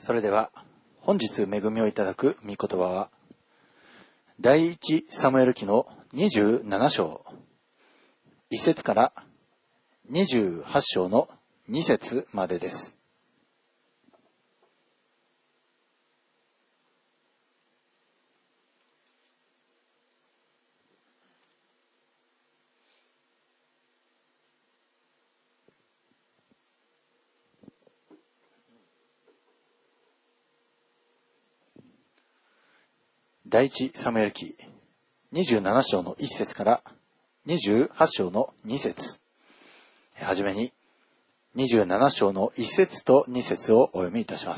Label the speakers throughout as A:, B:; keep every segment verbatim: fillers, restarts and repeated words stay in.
A: それでは本日恵みをいただく御言葉は第一サムエル記のにじゅうなな章いち節からにじゅうはち章のに節までです。第一サムエル記にじゅうなな章のいち節からにじゅうはち章のに節。はじめににじゅうなな章のいち節とに節をお読みいたします。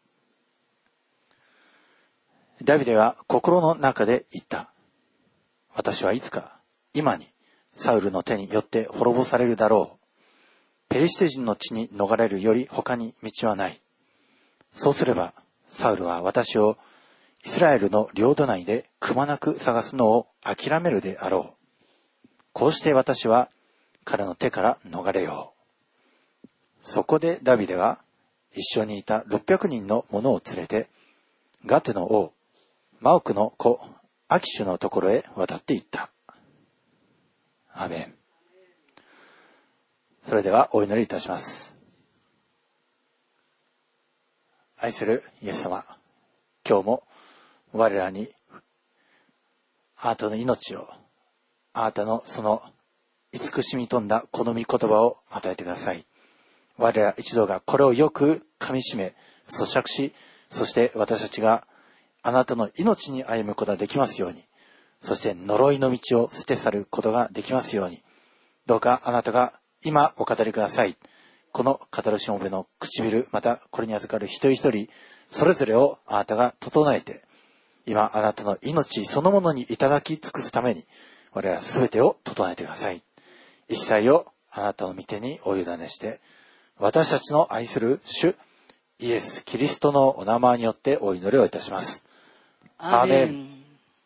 A: ダビデは心の中で言った。私はいつか今にサウルの手によって滅ぼされるだろう。ペリシテ人の地に逃れるより他に道はない。そうすればサウルは私をイスラエルの領土内でくまなく探すのを諦めるであろう。こうして私は彼の手から逃れよう。そこでダビデは一緒にいたろっぴゃくにんの者を連れてガテの王マオクの子アキシュのところへ渡って行った。アーメン。それではお祈りいたします。愛するイエス様、今日も我らにあなたの命を、あなたのその慈しみ富んだこの御言葉を与えてください。我ら一同がこれをよく噛み締め咀嚼し、そして私たちがあなたの命に歩むことができますように、そして呪いの道を捨て去ることができますように、どうかあなたが今お語りください。この語るしもべの唇、またこれに預かる一人一人それぞれをあなたが整えて、今あなたの命そのものにいただき尽くすために我らすべてを整えてください。一切をあなたの御手にお委ねして、私たちの愛する主イエス・キリストのお名前によってお祈りをいたします。アーメン。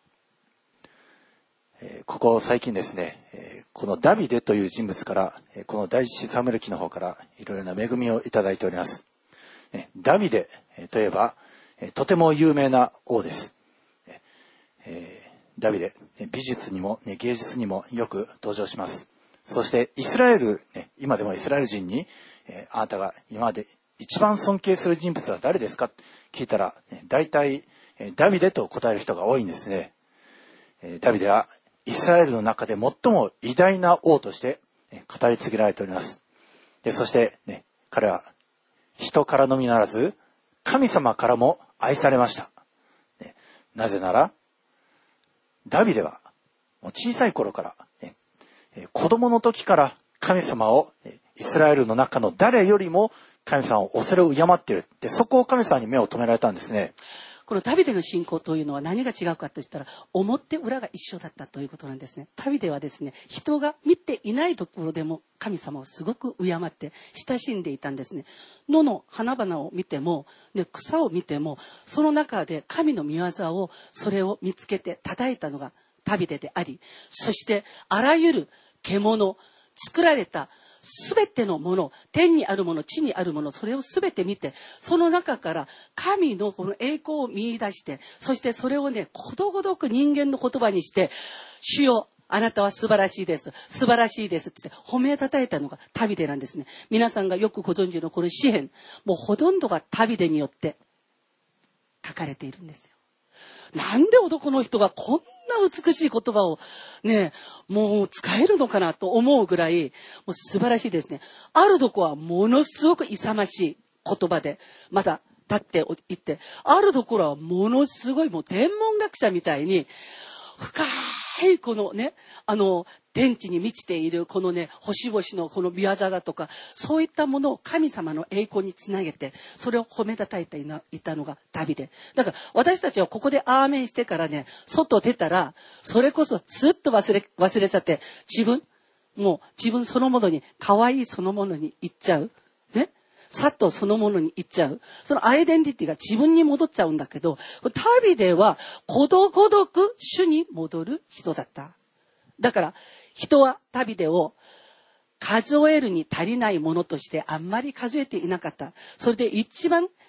A: えー、ここ最近ですね、えー、このダビデという人物から、えー、この第一サムエル記の方からいろいろな恵みをいただいております。えー、ダビデ、えー、といえば、えー、とても有名な王です。えー、ダビデ、美術にも、ね、芸術にもよく登場します。そしてイスラエル、ね、今でもイスラエル人に、えー、あなたが今まで一番尊敬する人物は誰ですかって聞いたら、ね、大体、えー、ダビデと答える人が多いんですね。えー、ダビデはイスラエルの中で最も偉大な王として、ね、語り継げられております。でそして、ね、彼は人からのみならず神様からも愛されました。ね、なぜならダビデはもう小さい頃から、ね、子供の時から神様をイスラエルの中の誰よりも神様を恐れを敬っている。で、そこを神様に目を留められたんですね。
B: このダビデの信仰というのは何が違うかとしたら、表裏が一緒だったということなんですね。ダビデはですね、人が見ていないところでも神様をすごく敬って親しんでいたんですね。野の花々を見ても、ね、草を見ても、その中で神の御業をそれを見つけて叩いたのがダビデであり、そしてあらゆる獣、作られたすべてのもの、天にあるもの、地にあるもの、それをすべて見て、その中から神のこの栄光を見出して、そしてそれをね、ことごとく人間の言葉にして、主よ、あなたは素晴らしいです、素晴らしいですって褒めたたえたのがダビデなんですね。皆さんがよくご存知のこの詩篇、もうほとんどがダビデによって書かれているんですよ。なんで男の人がこんな美しい言葉をね、もう使えるのかなと思うぐらい、もう素晴らしいですね。あるとこはものすごく勇ましい言葉で、まだ立っていって、あるところはものすごいもう天文学者みたいに、深いこのね、あの、天地に満ちているこのね、星々のこの御業だとか、そういったものを神様の栄光につなげて、それを褒めたたえていたのがダビデ。だから私たちはここでアーメンしてからね、外出たら、それこそスッと忘れ、忘れちゃって、自分、もう自分そのものに、可愛いそのものに行っちゃう。ね。さっとそのものに行っちゃう。そのアイデンティティが自分に戻っちゃうんだけど、ダビデはことごとく主に戻る人だった。だから人はダビデを数えるに足りないものとしてあんまり数えていなかった。それで一番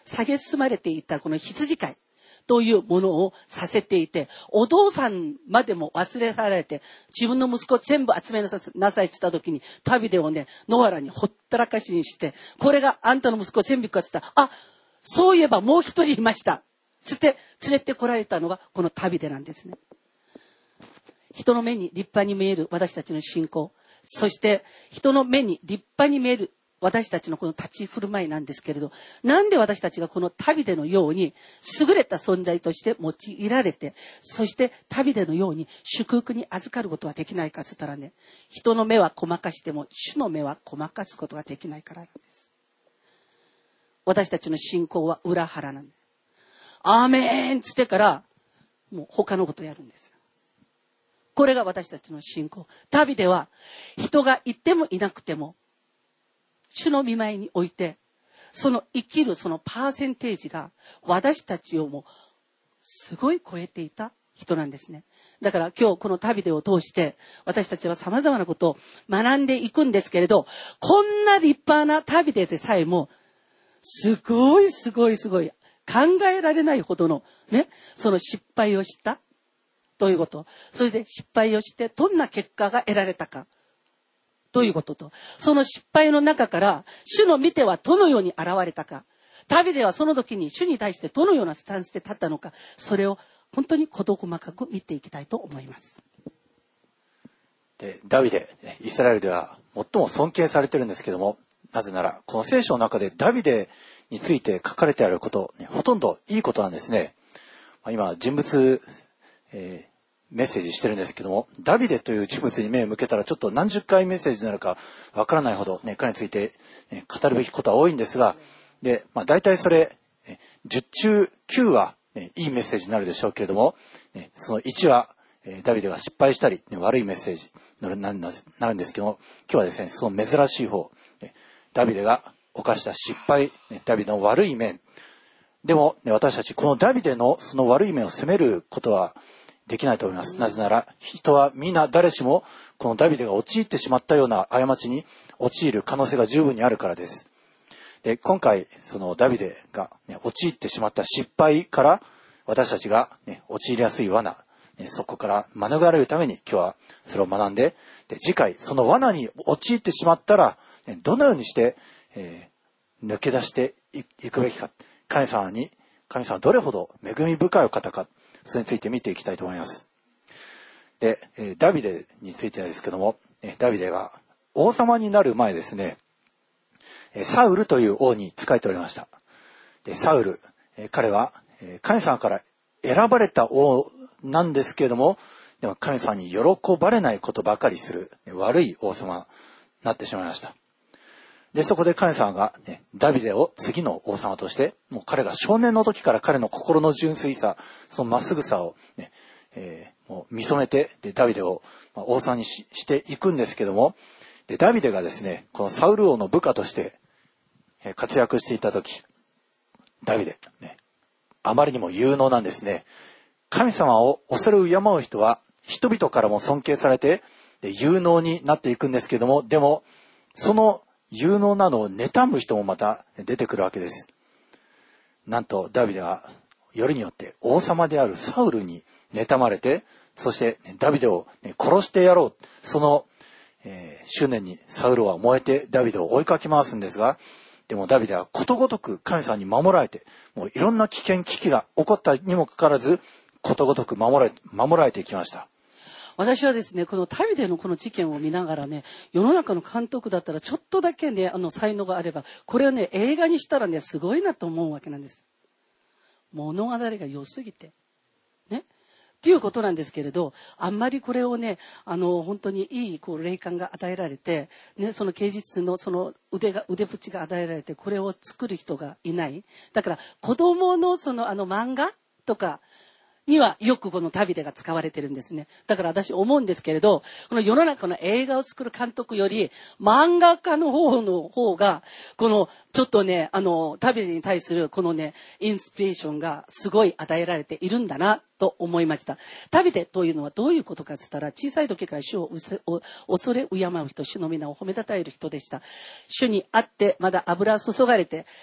B: 蔑まれていたこの羊飼いというものをさせていて、お父さんまでも忘れられて、自分の息子全部集めなさいって言った時に、タビデをね、野原にほったらかしにして、これがあんたの息子全部かって言ったら、あ、そういえばもう一人いました。つって連れてこられたのがこのタビデなんですね。人の目に立派に見える私たちの信仰、そして人の目に立派に見える私たちのこの立ち振る舞いなんですけれど、なんで私たちがこのタビデのように優れた存在として用いられて、そしてタビデのように祝福に預かることができないかと言ったらね、人の目はごまかしても主の目はごまかすことができないからなんです。私たちの信仰は裏腹なんです。アーメンつってからもう他のことをやるんです。これが私たちの信仰。タビデは人がいてもいなくても主の御前において、その生きるそのパーセンテージが私たちをもすごい超えていた人なんですね。だから今日このタビデを通して私たちは様々なことを学んでいくんですけれど、こんな立派なタビデでさえもすごいすごいすごい考えられないほどのね、その失敗をしたということ。それで失敗をしてどんな結果が得られたかということと、その失敗の中から主の見てはどのように現れたか、タビデはその時に主に対してどのようなスタンスで立ったのか、それを本当に事細かく見ていきたいと思います。
A: でダビデ、イスラエルでは最も尊敬されているんですけども、なぜならこの聖書の中でダビデについて書かれてあること、ね、ほとんどいいことなんですね。今人物、えーメッセージしてるんですけども、ダビデという人物に目を向けたらちょっと何十回メッセージになるかわからないほど、ね、彼について、ね、語るべきことは多いんですが、で、まあ、大体それじゅっ中きゅうは、ね、いいメッセージになるでしょうけれども、ね、そのいちは、えー、ダビデが失敗したり、ね、悪いメッセージになるんですけども、今日はですね、その珍しい方、ね、ダビデが犯した失敗、ね、ダビデの悪い面でも、ね、私たちこのダビデのその悪い面を責めることはできないと思います。なぜなら人は皆誰しもこのダビデが陥ってしまったような過ちに陥る可能性が十分にあるからです。で、今回そのダビデが、ね、陥ってしまった失敗から私たちが、ね、陥りやすい罠、ね、そこから免れるために今日はそれを学んで、で次回その罠に陥ってしまったら、ね、どのようにして、えー、抜け出していくべきか、神様に神様はどれほど恵み深いお方か、それについて見ていきたいと思います。で、ダビデについてですけども、ダビデが王様になる前ですね、サウルという王に仕えておりました。でサウル、彼は神様から選ばれた王なんですけれども、でも神様に喜ばれないことばかりする悪い王様になってしまいました。でそこで神様が、ね、ダビデを次の王様として、もう彼が少年の時から彼の心の純粋さ、そのまっすぐさを、ねえー、もう見初めて、でダビデを王様に し, していくんですけども、でダビデがですね、このサウル王の部下として活躍していた時、ダビデ、ね、あまりにも有能なんですね。神様を恐れ敬う人は人々からも尊敬されて、で有能になっていくんですけども、でもその有能なのを妬む人もまた出てくるわけです。なんとダビデはよりによって王様であるサウルに妬まれて、そしてダビデを殺してやろう、その、えー、執念にサウルは燃えてダビデを追いかけ回すんですが、でもダビデはことごとく神様に守られて、もういろんな危険危機が起こったにもかかわらず、ことごとく守られ、守られていきました。
B: 私はですね、このタビデのこの事件を見ながらね、世の中の監督だったらちょっとだけね、あの才能があれば、これをね、映画にしたらね、すごいなと思うわけなんです。物語が良すぎて。ね。っていうことなんですけれど、あんまりこれをね、あの、本当にいい、こう、霊感が与えられて、ね、その芸術のその腕が、腕縁が与えられて、これを作る人がいない。だから、子供のその、あの、漫画とか、にはよくこのタビデが使われてるんですね。だから私思うんですけれど、この世の中の映画を作る監督より漫画家の方の方が、このちょっとね、あの、タビデに対するこのね、インスピレーションがすごい与えられているんだなと思いました。タビデというのはどういうことかって言ったら、小さい時から主を恐れ敬う人、主の皆を褒めたたえる人でした。主にあってまだ油注がれて、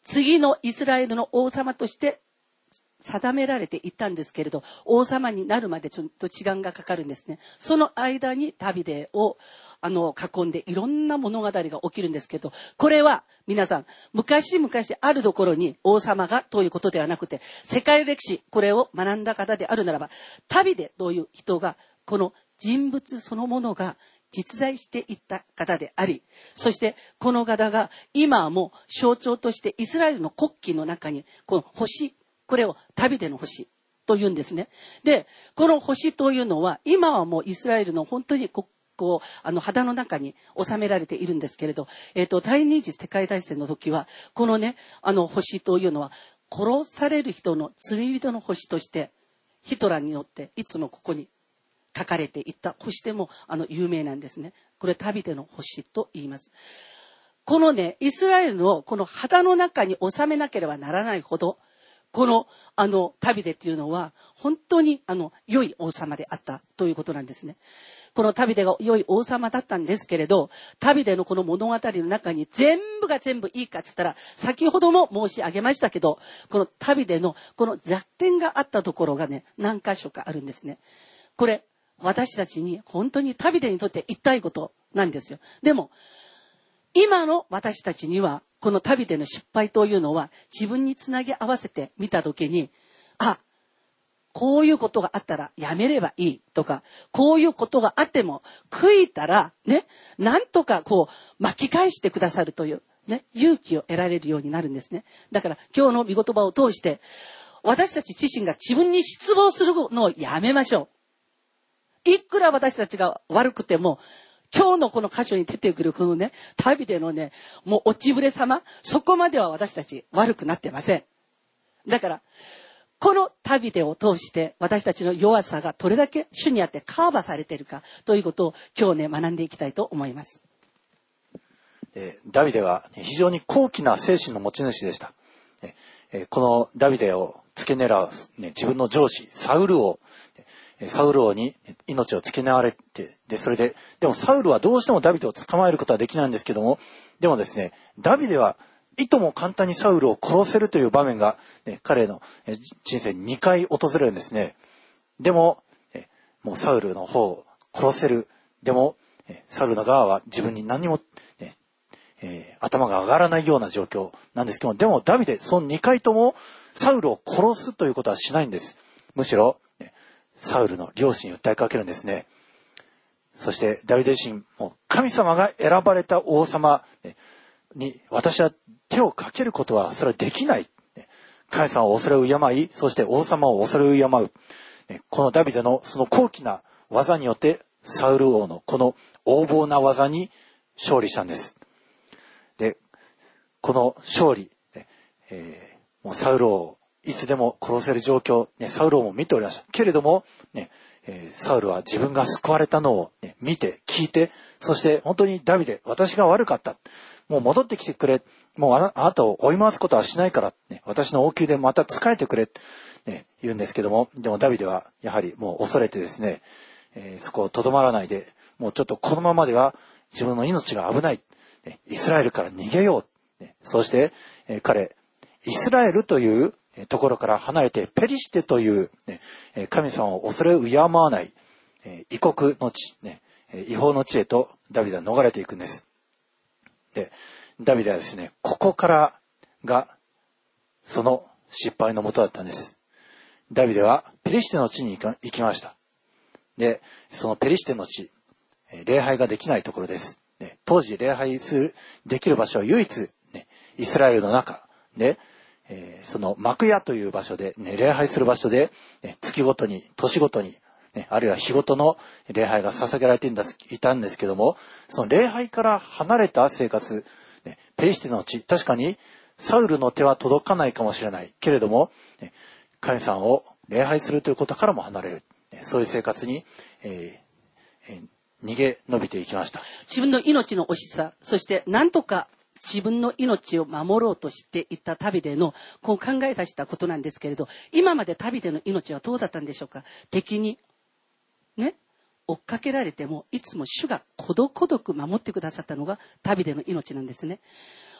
B: 次のイスラエルの王様として定められていたんですけれど、王様になるまでちょっと時間がかかるんですね。その間にダビデをあの囲んでいろんな物語が起きるんですけど、これは皆さん昔々あるところに王様がということではなくて、世界歴史これを学んだ方であるならば、ダビデという人がこの人物そのものが実在していった方であり、そしてこの方が今も象徴としてイスラエルの国旗の中にこの星、これをダビデの星というんですね。で、この星というのは今はもうイスラエルの本当にここうあの肌の中に収められているんですけれど、えっと第二次世界大戦の時はこのねあの星というのは殺される人の罪人の星としてヒトラーによっていつもここに書かれていった星でもあの有名なんですね。これダビデの星と言います。このねイスラエルのこの肌の中に収めなければならないほど、このあのダビデっていうのは本当にあの良い王様であったということなんですね。このダビデが良い王様だったんですけれど、ダビデのこの物語の中に全部が全部いいかっつったら、先ほども申し上げましたけど、このダビデのこの弱点があったところがね何箇所かあるんですね。これ私たちに本当にダビデにとって言いたいことなんですよ。でも今の私たちにはこのダビデの失敗というのは自分につなぎ合わせてみたときに、あ、こういうことがあったらやめればいいとか、こういうことがあっても悔いたらね、なんとかこう巻き返してくださるというね、勇気を得られるようになるんですね。だから今日の御言葉を通して私たち自身が自分に失望するのをやめましょう。いくら私たちが悪くても、今日のこの箇所に出てくるこのね、ダビデのね、もう落ちぶれ様、そこまでは私たち悪くなってません。だから、このダビデを通して私たちの弱さがどれだけ主にあってカーバされているかということを今日ね、学んでいきたいと思います。
A: えー、ダビデは非常に高貴な精神の持ち主でした。えー、このダビデを付け狙う、ね、自分の上司、サウル王、サウル王に命を付け狙われて、で、それで、でもサウルはどうしてもダビデを捕まえることはできないんですけども、でもですね、ダビデはいとも簡単にサウルを殺せるという場面が、ね、彼の人生ににかい訪れるんですね。でも、もうサウルの方を殺せる。でも、サウルの側は自分に何も、ねえー、頭が上がらないような状況なんですけども、でもダビデ、そのにかいともサウルを殺すということはしないんです。むしろ、サウルの両親に訴えかけるんですね。そしてダビデ自身も神様が選ばれた王様に私は手をかけることはそれはできない。神様を恐れ敬い、そして王様を恐れ敬う。このダビデのその高貴な技によってサウル王のこの横暴な技に勝利したんです。で、この勝利、えー、もうサウル王いつでも殺せる状況、ね、サウル王も見ておりました。けれども、ねえー、サウルは自分が救われたのを、ね、見て、聞いて、そして本当にダビデ、私が悪かった。もう戻ってきてくれ。もうあ な, あなたを追い回すことはしないから、ね、私の王宮でまた仕えてくれ、ね、言うんですけども、でもダビデはやはりもう恐れてですね、えー、そこをとどまらないで、もうちょっとこのままでは自分の命が危ない。ね、イスラエルから逃げよう。ね、そして、えー、彼、イスラエルというところから離れてペリシテという、ね、神様を恐れ敬わない異国の地、ね、違法の地へとダビデは逃れていくんです。で、ダビデはですね、ここからがその失敗のもとだったんです。ダビデはペリシテの地に行きました。で、そのペリシテの地、礼拝ができないところです。ね、当時礼拝するできる場所は唯一、ね、イスラエルの中で、えー、その幕屋という場所で、ね、礼拝する場所で、ね、月ごとに年ごとに、ね、あるいは日ごとの礼拝が捧げられていたんですけども、その礼拝から離れた生活、ね、ペリシテの地、確かにサウルの手は届かないかもしれないけれども、ね、神様を礼拝するということからも離れる、ね、そういう生活に、えーえー、逃げ延びていきました。
B: 自分の命の惜しさ、そして何とか自分の命を守ろうとしていたダビデのこう考え出したことなんですけれど、今までダビデの命はどうだったんでしょうか。敵にね追っかけられてもいつも主が孤独孤独守ってくださったのがダビデの命なんですね。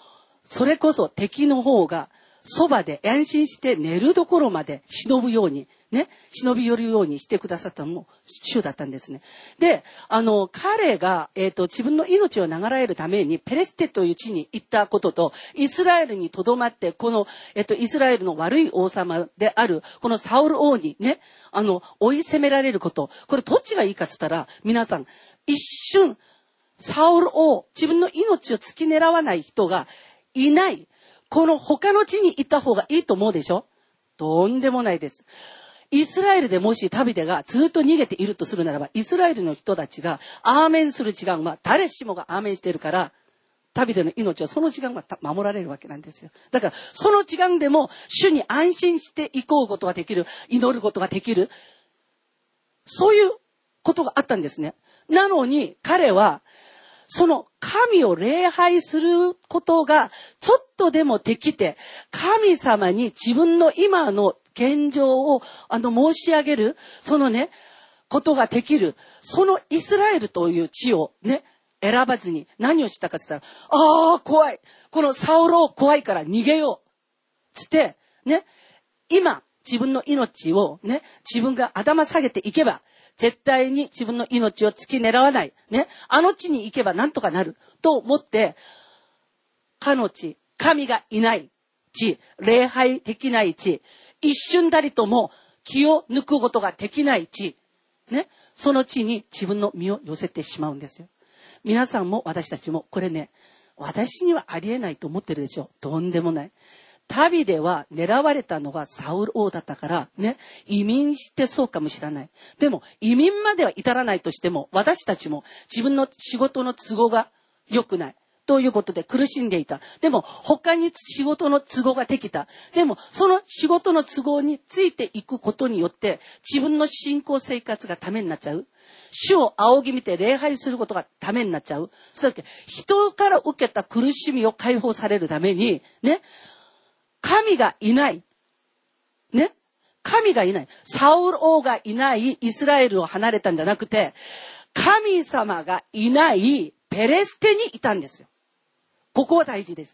B: それこそ敵の方がそばで安心して寝るところまで忍ぶように、ね、忍び寄るようにしてくださったのも主だったんですね。で、あの、彼が、えっと、自分の命を長らえるためにペレステという地に行ったことと、イスラエルにとどまって、この、えっと、イスラエルの悪い王様である、このサウル王にね、あの、追い攻められること、これどっちがいいかって言ったら、皆さん、一瞬、サウル王、自分の命を突き狙わない人がいない、この他の地に行った方がいいと思うでしょ？とんでもないです。イスラエルでもしダビデがずっと逃げているとするならば、イスラエルの人たちがアーメンする時間は誰しもがアーメンしているから、ダビデの命はその時間は守られるわけなんですよ。だからその時間でも主に安心していこうことができる、祈ることができる、そういうことがあったんですね。なのに彼はその神を礼拝することがちょっとでもできて、神様に自分の今の現状をあの申し上げる、そのね、ことができる、そのイスラエルという地をね、選ばずに何をしたかって言ったら、ああ、怖い。このサウロ怖いから逃げよう。つって、ね、今自分の命をね、自分が頭下げていけば、絶対に自分の命を突き狙わない。ね。あの地に行けばなんとかなる。と思って、かの地、神がいない地、礼拝できない地、一瞬たりとも気を抜くことができない地、ね。その地に自分の身を寄せてしまうんですよ。皆さんも私たちも、これね、私にはありえないと思ってるでしょ。とんでもない。ダビデは狙われたのがサウル王だったからね、移民してそうかもしれない。でも移民までは至らないとしても、私たちも自分の仕事の都合が良くないということで苦しんでいた。でも他に仕事の都合ができた。でもその仕事の都合についていくことによって自分の信仰生活がためになっちゃう。主を仰ぎ見て礼拝することがためになっちゃう。そうだけ人から受けた苦しみを解放されるためにね、神がいない。ね。神がいない。サウル王がいないイスラエルを離れたんじゃなくて、神様がいないペレステにいたんですよ。ここは大事です。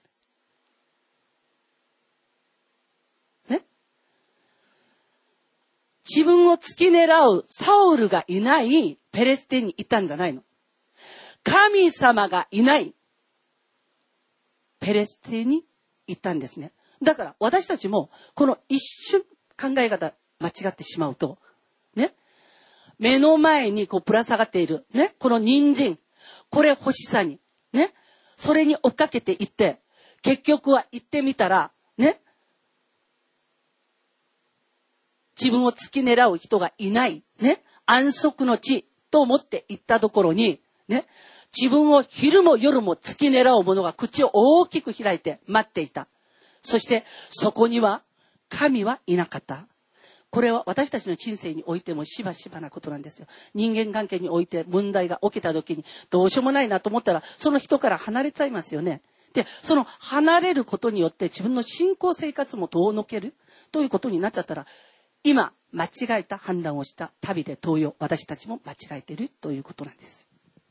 B: ね。自分を突き狙うサウルがいないペレステにいたんじゃないの。神様がいないペレステにいたんですね。だから私たちもこの一瞬考え方間違ってしまうと、ね、目の前にこうぶら下がっている、ね、この人参、これ欲しさに、ね、それに追っかけていって、結局は行ってみたら、ね、自分を突き狙う人がいない、ね、安息の地と思って行ったところに、ね、自分を昼も夜も突き狙う者が口を大きく開いて待っていた。そしてそこには神はいなかった。これは私たちの人生においてもしばしばなことなんですよ。人間関係において問題が起きた時にどうしようもないなと思ったらその人から離れちゃいますよね。で、その離れることによって自分の信仰生活も遠のけるということになっちゃったら、今間違えた判断をしたダビデ同様、私たちも間違えているということなんです。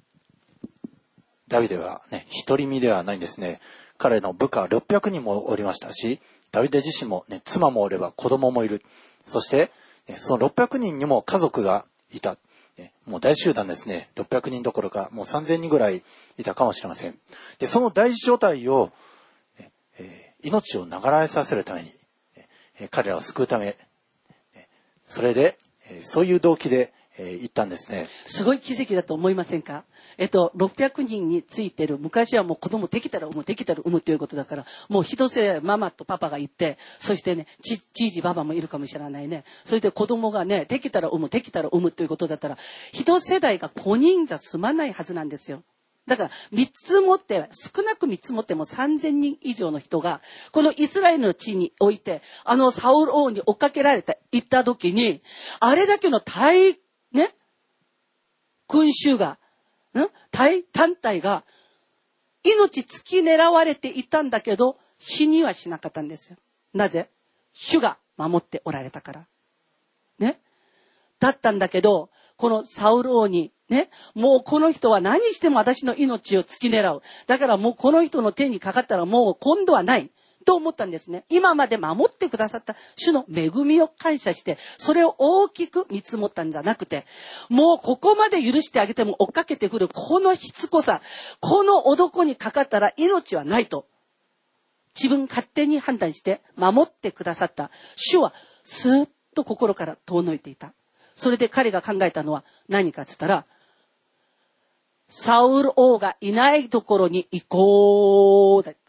A: ダビデはね、独り身ではないんですね。彼の部下ろっぴゃくにんもおりましたし、ダビデ自身もね、妻もおれば子供もいる。そして、ね、そのろっぴゃくにんにも家族がいた。ね、もう大集団ですね。ろっぴゃくにんどころか、もうさんぜんにんぐらいいたかもしれません。で、その大所帯を、ねえー、命を流らえさせるために、えー、彼らを救うため、ね、それで、えー、そういう動機で、えー、言ったんですね。
B: すごい奇跡だと思いませんか？えっと、ろっぴゃくにんについてる、昔はもう子供できたら産む、できたら産むということだから、もう一世ママとパパがいて、そしてね、ち、じいじばばもいるかもしれないね。それで子供がね、できたら産む、できたら産むということだったら、一世代がごにんじゃ済まないはずなんですよ。だから、三つ持って、少なく三つ持ってもさんぜんにん以上の人が、このイスラエルの地において、あのサウル王に追っかけられて行った時に、あれだけの大、ね、群衆が、ん大団体が命突き狙われていたんだけど死にはしなかったんですよ。なぜ？主が守っておられたから。ね。だったんだけど、このサウル王にね。もうこの人は何しても私の命を突き狙う。だからもうこの人の手にかかったらもう今度はない。と思ったんですね。今まで守ってくださった主の恵みを感謝して、それを大きく見積もったんじゃなくて、もうここまで許してあげても追っかけてくるこのしつこさ、この男にかかったら命はないと。自分勝手に判断して守ってくださった主はスーッと心から遠のいていた。それで彼が考えたのは何かっつったら、サウル王がいないところに行こうだ。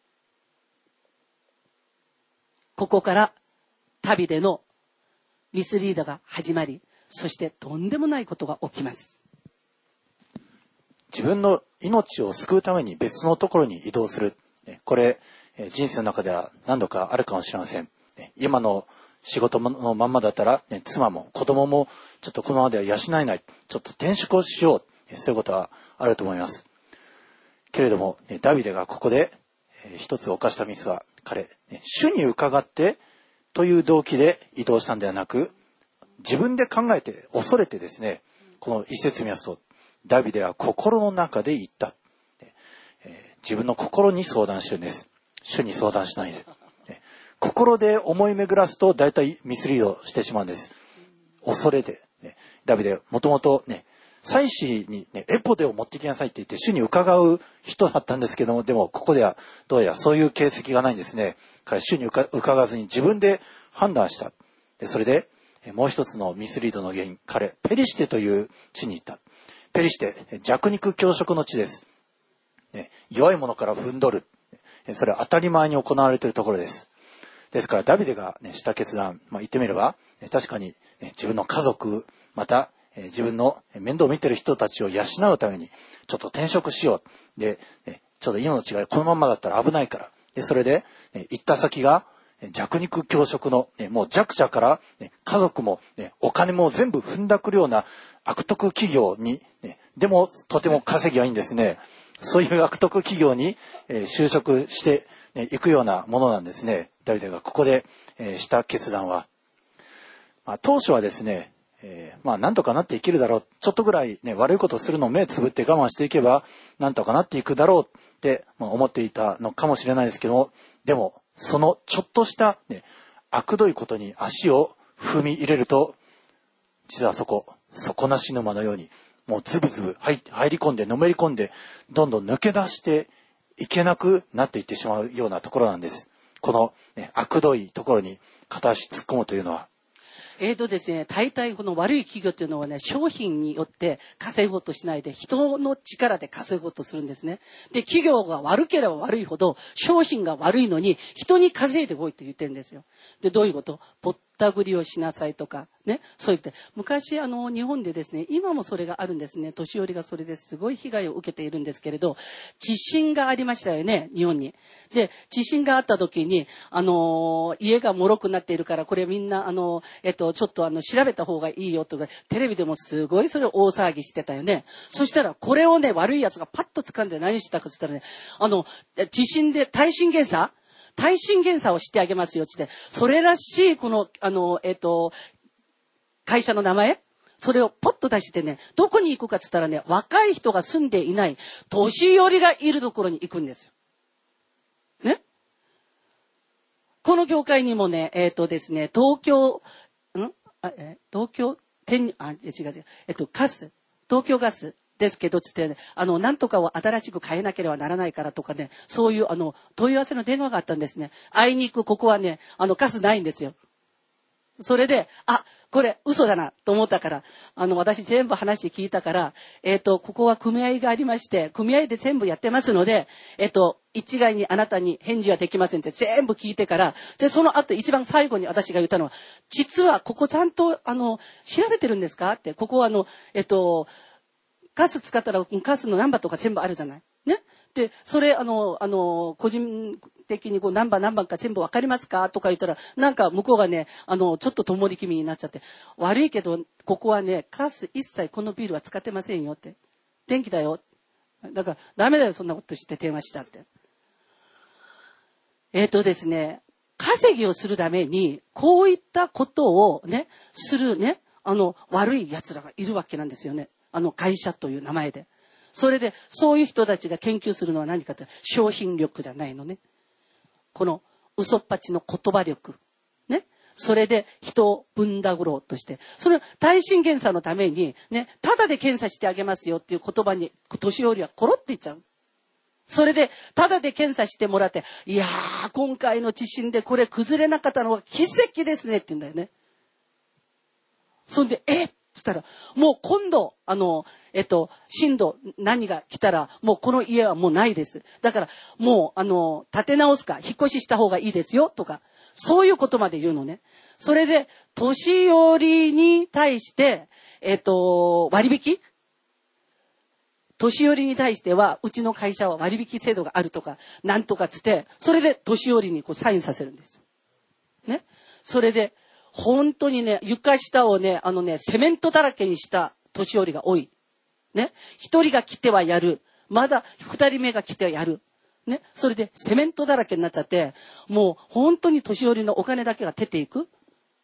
B: ここから旅でのミスリードが始まり、そしてとんでもないことが起きます。
A: 自分の命を救うために別のところに移動する。これ、人生の中では何度かあるかもしれません。今の仕事のまんまだったら、妻も子供もちょっとこのままでは養えない。ちょっと転職をしよう。そういうことはあると思います。けれども、ダビデがここで一つ犯したミスは、彼、主に伺ってという動機で移動したんではなく、自分で考えて恐れてですね、この一節見ますと、ダビデは心の中で言った。自分の心に相談してるんです。主に相談しないで。心で思い巡らすと大体ミスリードしてしまうんです。恐れて。ダビデ、もともとね、祭司に、ね、エポデを持ってきなさいって言って主に伺う人だったんですけども、でもここではどうやらそういう形跡がないんですね。彼主に伺わずに自分で判断した。でそれでもう一つのミスリードの原因、彼ペリシテという地に行った。ペリシテ、弱肉強食の地です。ね、弱い者から踏んどる。それは当たり前に行われているところです。ですからダビデが、ね、した決断、まあ、言ってみれば確かに、ね、自分の家族また自分の面倒を見ている人たちを養うためにちょっと転職しよう。で、ちょっと命がこのままだったら危ないから。で、それで行った先が弱肉強食のもう弱者から家族もお金も全部踏んだくるような悪徳企業に、でもとても稼ぎはいいんですね。そういう悪徳企業に就職していくようなものなんですね。ダビデがここでした決断は。まあ、当初はですね、えー、まあなんとかなっていけるだろう。ちょっとぐらいね、悪いことをするのを目つぶって我慢していけば、なんとかなっていくだろうって、まあ、思っていたのかもしれないですけども、でも、そのちょっとした、ね、悪どいことに足を踏み入れると、実はそこ、底なし沼のように、もうズブズブ入り込んで、のめり込んで、どんどん抜け出していけなくなっていってしまうようなところなんです。この、ね、悪どいところに片足突っ込むというのは、
B: えーとですね、大体この悪い企業というのはね、商品によって稼ごうとしないで、人の力で稼ごうとするんですね。で、企業が悪ければ悪いほど、商品が悪いのに、人に稼いでこいって言ってるんですよ。で、どういうこと？ぼったくりをしなさいとか、ね、そう言って、昔、あの、日本でですね、今もそれがあるんですね。年寄りがそれですごい被害を受けているんですけれど、地震がありましたよね、日本に。で、地震があった時に、あの、家が脆くなっているから、これみんな、あの、えっと、ちょっとあの、調べた方がいいよとか、テレビでもすごいそれを大騒ぎしてたよね。そしたら、これをね、悪い奴がパッと掴んで何したかって言ったらね、あの、地震で耐震検査耐震検査をしてあげますよって、それらしい、この、あの、えっと、会社の名前それをポッと出してね、どこに行くかって言ったらね、若い人が住んでいない、年寄りがいるところに行くんですよ。ね。この業界にもね、えっとですね、東京、んあえ東京、天、あ、違う違う、えっと、ガス、東京ガスですけど、つって、ね、あの、なんとかを新しく変えなければならないからとかね、そういう、あの、問い合わせの電話があったんですね。あいにくここはね、あの、ガスないんですよ。それで、あ、これ嘘だなと思ったから、あの、私全部話聞いたから、えっと、ここは組合がありまして、組合で全部やってますので、えっと、一概にあなたに返事はできませんって全部聞いてから、で、その後一番最後に私が言ったのは、実はここちゃんと、あの、調べてるんですかって、ここはあの、えっと、ガス使ったらガスのナンバーとか全部あるじゃない。ね。で、それ、あの、あの、個人的にこう何番何番か全部わかりますかとか言ったら、なんか向こうがね、あの、ちょっとともり気味になっちゃって、悪いけど、ここはね、ガス一切このビルは使ってませんよって。電気だよ。だから、ダメだよ、そんなことして電話したって。えっとですね、稼ぎをするために、こういったことをね、するね、あの、悪い奴らがいるわけなんですよね。 あの会社という名前で。それでそういう人たちが研究するのは何かというと商品力じゃないのね。この嘘っぱちの言葉力。ね。それで人をぶんだぐろうとして、それを耐震検査のためにね、ただで検査してあげますよっていう言葉に年寄りはコロっていっちゃう。それでただで検査してもらって、いやー今回の地震でこれ崩れなかったのは奇跡ですねって言うんだよね。そんでえっつったら、もう今度あのえっと震度何が来たらもうこの家はもうないです。だからもうあの建て直すか引っ越しした方がいいですよとか、そういうことまで言うのね。それで年寄りに対してえっと割引、年寄りに対してはうちの会社は割引制度があるとかなんとかつって、それで年寄りにこうサインさせるんですよ。ね。それで本当にね、床下をね、あのね、セメントだらけにした年寄りが多い。ね。一人が来てはやる。まだ二人目が来てはやる。ね。それでセメントだらけになっちゃって、もう本当に年寄りのお金だけが出ていく。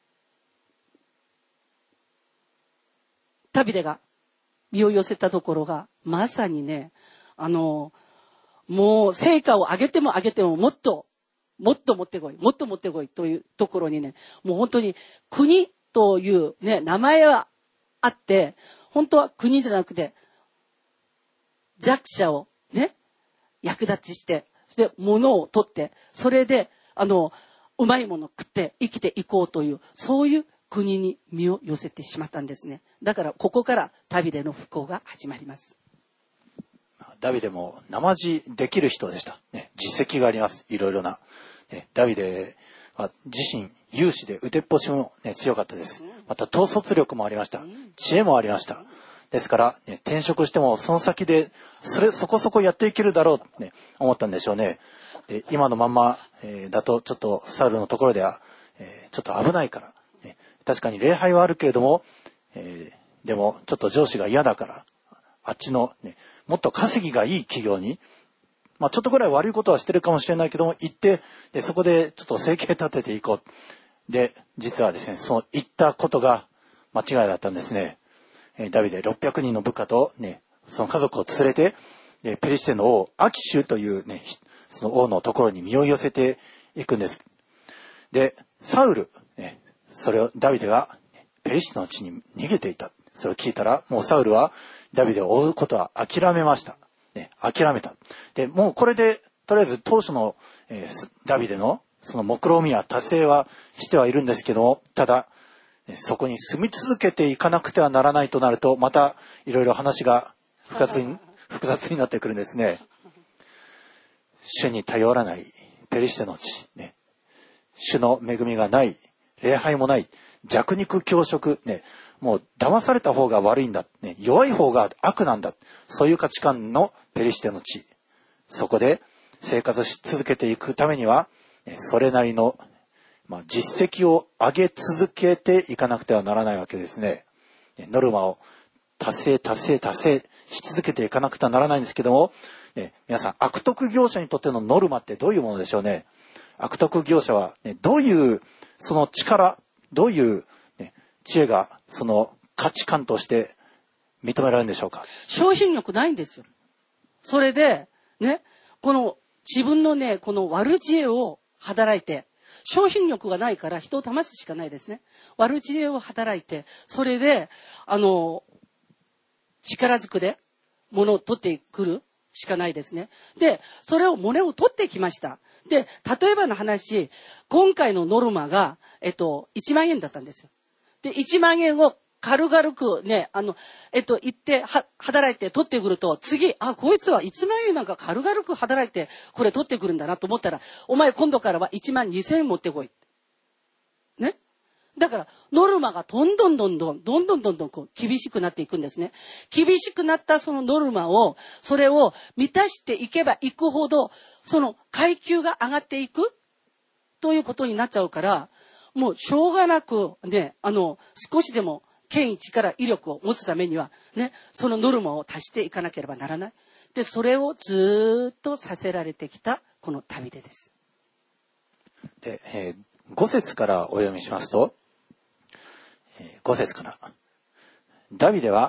B: 旅でが身を寄せたところが、まさにね、あの、もう成果を上げても上げてももっと、もっと持ってこい、もっと持ってこいというところにね、もう本当に国というね、名前はあって、本当は国じゃなくて、弱者をね、役立ちして、そして物を取って、それで、あの、うまいもの食って生きていこうという、そういう国に身を寄せてしまったんですね。だからここから旅での復興が始まります。
A: ダビデも生地できる人でした、ね、実績があります。いろいろな、ね、ダビデは自身勇士で腕っぽしも、ね、強かったです。また統率力もありました。知恵もありました。ですから、ね、転職してもその先でそれそこそこやっていけるだろうって、ね、思ったんでしょうね。で今のまんま、えー、だとちょっとサウルのところでは、えー、ちょっと危ないから、ね、確かに礼拝はあるけれども、えー、でもちょっと上司が嫌だからあっちの、ね、もっと稼ぎがいい企業に、まあ、ちょっとぐらい悪いことはしてるかもしれないけども行って、でそこでちょっと生計立てていこう。で実はですね、その言ったことが間違いだったんですね。えー、ダビデろっぴゃくにんの部下と、ね、その家族を連れて、でペリシテの王アキシュという、ね、その王のところに身を寄せていくんです。でサウル、ね、それをダビデがペリシテの地に逃げていた。それを聞いたらもうサウルはダビデを追うことは諦めました。ね、諦めた。で、もうこれで、とりあえず当初の、えー、ダビデのその目論見は達成はしてはいるんですけども、ただ、そこに住み続けていかなくてはならないとなると、またいろいろ話が複雑に、複雑になってくるんですね。主に頼らないペリシテの地、ね、主の恵みがない、礼拝もない、弱肉強食、ね、もう騙された方が悪いんだ、ね、弱い方が悪なんだ、そういう価値観のペリシテの地。そこで生活し続けていくためには、それなりの、まあ、実績を上げ続けていかなくてはならないわけですね。ノルマを達成達成達成し続けていかなくてはならないんですけども、ね、皆さん悪徳業者にとってのノルマってどういうものでしょうね。悪徳業者は、ね、どういうその力、どういう、ね、知恵がその価値観として認められるんでしょうか。
B: 商品力ないんですよ。それでね、この自分のね、この悪知恵を働いて、商品力がないから人を騙すしかないですね。悪知恵を働いて、それであの力ずくで物を取ってくるしかないですね。で、それを物を取ってきました。で、例えばの話、今回のノルマがえっといちまんえんだったんですよ。で、いちまんえんを軽々くね、あの、えっと、行って、は、働いて取ってくると、次、あ、こいつはいちまんえんなんか軽々く働いて、これ取ってくるんだなと思ったら、お前今度からはいちまんにせんえん持ってこい。ね。だから、ノルマがどんどんどんどん、どんどんどんどんこう、厳しくなっていくんですね。厳しくなったそのノルマを、それを満たしていけばいくほど、その階級が上がっていく、ということになっちゃうから、もうしょうがなくね、あの、少しでも、権威、力、威力を持つためには、ね、そのノルマを足していかなければならない。で、それをずっとさせられてきた、この旅でです。
A: で、えー、ご節からお読みしますと、えー、ご節から。ダビデは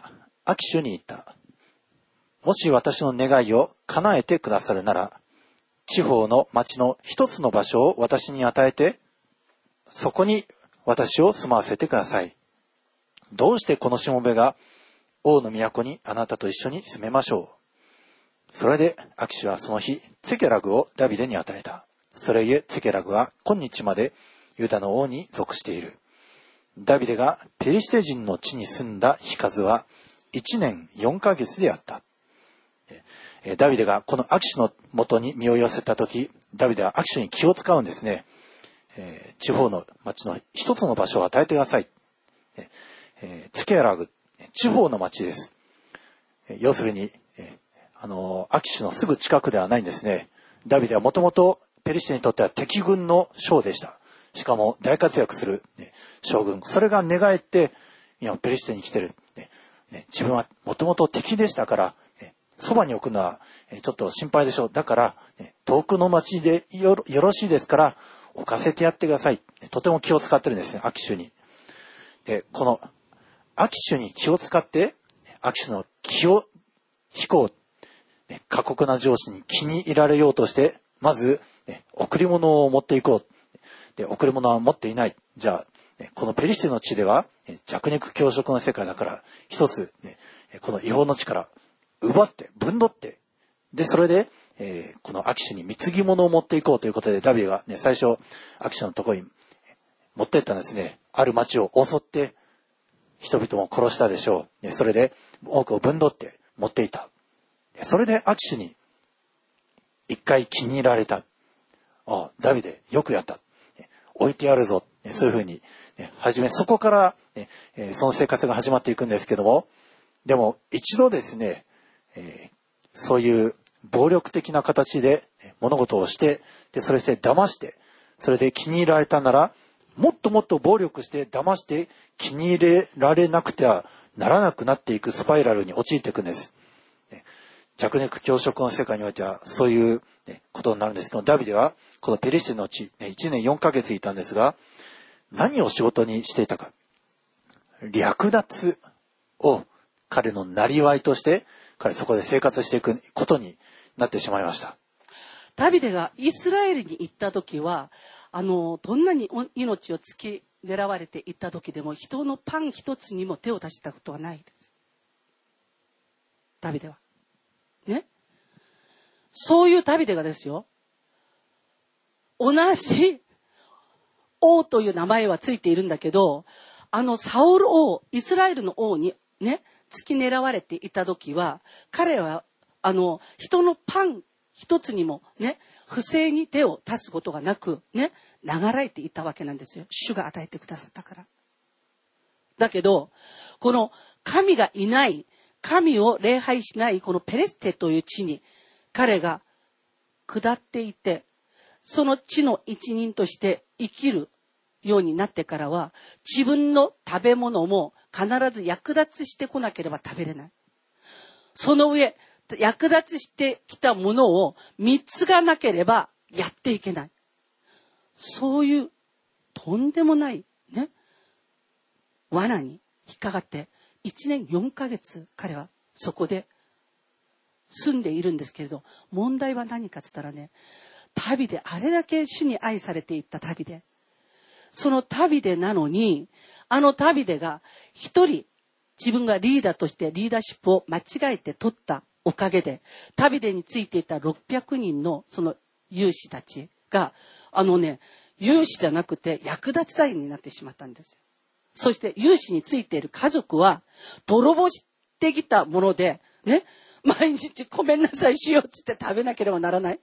A: アキシュに言った。もし私の願いを叶えてくださるなら、地方の町の一つの場所を私に与えて、そこに私を住まわせてください。どうしてこのしもべが王の都にあなたと一緒に住めましょう。それでアキシュはその日、ツェケラグをダビデに与えた。それゆえツェケラグは今日までユダの王に属している。ダビデがペリシテ人の地に住んだ日数はいちねんよんかげつであった。ダビデがこのアキシュの元に身を寄せたとき、ダビデはアキシュに気を使うんですね。えー、地方の町の一つの場所を与えてください。えー、ツケラグ、地方の町です。えー、要するに、えー、あのー、アキシュのすぐ近くではないんですね。ダビデはもともとペリシテにとっては敵軍の将でした。しかも大活躍する、ね、将軍。それが寝返って今ペリシテに来てる。ねね、自分はもともと敵でしたから、ね、そばに置くのは、えー、ちょっと心配でしょう。だから、ね、遠くの町でよ ろ, よろしいですから置かせてやってください。とても気を使ってるんですね、アキシュに。で、このアキシュに気を使って、アキシュの気を引こう。ね、過酷な上司に気に入られようとして、まず、ね、贈り物を持っていこう。で、贈り物は持っていない。じゃあ、ね、このペリシテの地では、ね、弱肉強食の世界だから、一つ、ね、この違法の地から奪って、ぶんどって、で、それで、えー、このアキシュに貢ぎ物を持っていこうということで、ダビデがね、最初、アキシュのところに持っていったんですね。ある町を襲って、人々も殺したでしょう。それで多くをぶんどって持っていた。それでアキシュに一回気に入られた。ああ、ダビデよくやった。置いてやるぞ。そういうふうに始め、そこからその生活が始まっていくんですけども、でも一度ですね、そういう暴力的な形で物事をして、でそれで騙して、それで気に入られたなら、もっともっと暴力して騙して気に入れられなくてはならなくなっていくスパイラルに陥っていくんです。弱肉強食の世界においてはそういうことになるんですけど、ダビデはこのペリシテの地いちねんよんかげついたんですが、何を仕事にしていたか。略奪を彼の生業として彼そこで生活していくことになってしまいました。
B: ダビデがイスラエルに行った時は、あのどんなに命を突き狙われていった時でも人のパン一つにも手を出したことはないです。ダビデはね、そういうダビデがですよ、同じ王という名前はついているんだけど、あのサウル王、イスラエルの王にね突き狙われていた時は、彼はあの人のパン一つにもね不正に手を出すことがなくね、流られていたわけなんですよ。主が与えてくださったから。だけど、この神がいない、神を礼拝しないこのペレステという地に彼が下っていて、その地の一人として生きるようになってからは、自分の食べ物も必ず役立してこなければ食べれない。その上、役立してきたものを見つがなければやっていけない。そういうとんでもないね、罠に引っかかっていちねんよんかげつ彼はそこで住んでいるんですけれど、問題は何かって言ったらね、旅であれだけ主に愛されていった旅で、その旅でなのに、あの旅でが一人自分がリーダーとしてリーダーシップを間違えて取ったおかげで、旅でについていたろっぴゃくにんのその勇士たちがあのね、勇士じゃなくて役立ち罪になってしまったんですよ。そして勇士についている家族は泥棒してきたものでね、毎日ごめんなさいしようっつって食べなければならない。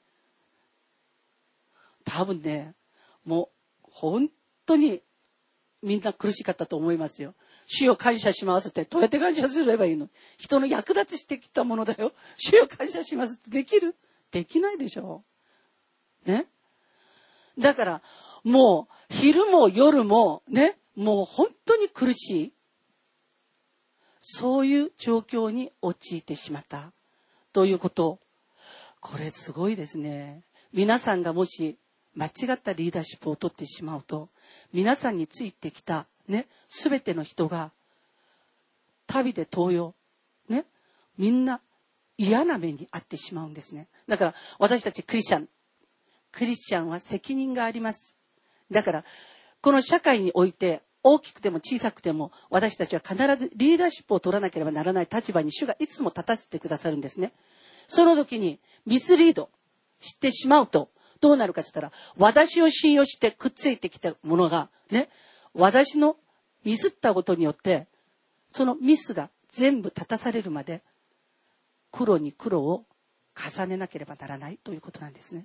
B: 多分ね、もう本当にみんな苦しかったと思いますよ。主を感謝しますって、どうやって感謝すればいいの？人の役立ちしてきたものだよ。主を感謝しますってできる？できないでしょう。ね。だからもう昼も夜もね、もう本当に苦しい、そういう状況に陥ってしまったということ。これすごいですね。皆さんがもし間違ったリーダーシップを取ってしまうと、皆さんについてきたね、すべての人が旅で登用ね、みんな嫌な目に遭ってしまうんですね。だから私たちクリスチャン、クリスチャンは責任があります。だからこの社会において大きくても小さくても私たちは必ずリーダーシップを取らなければならない立場に主がいつも立たせてくださるんですね。その時にミスリードしてしまうとどうなるかと言ったら、私を信用してくっついてきたものがね、私のミスったことによってそのミスが全部立たされるまで黒に黒を重ねなければならないということなんですね。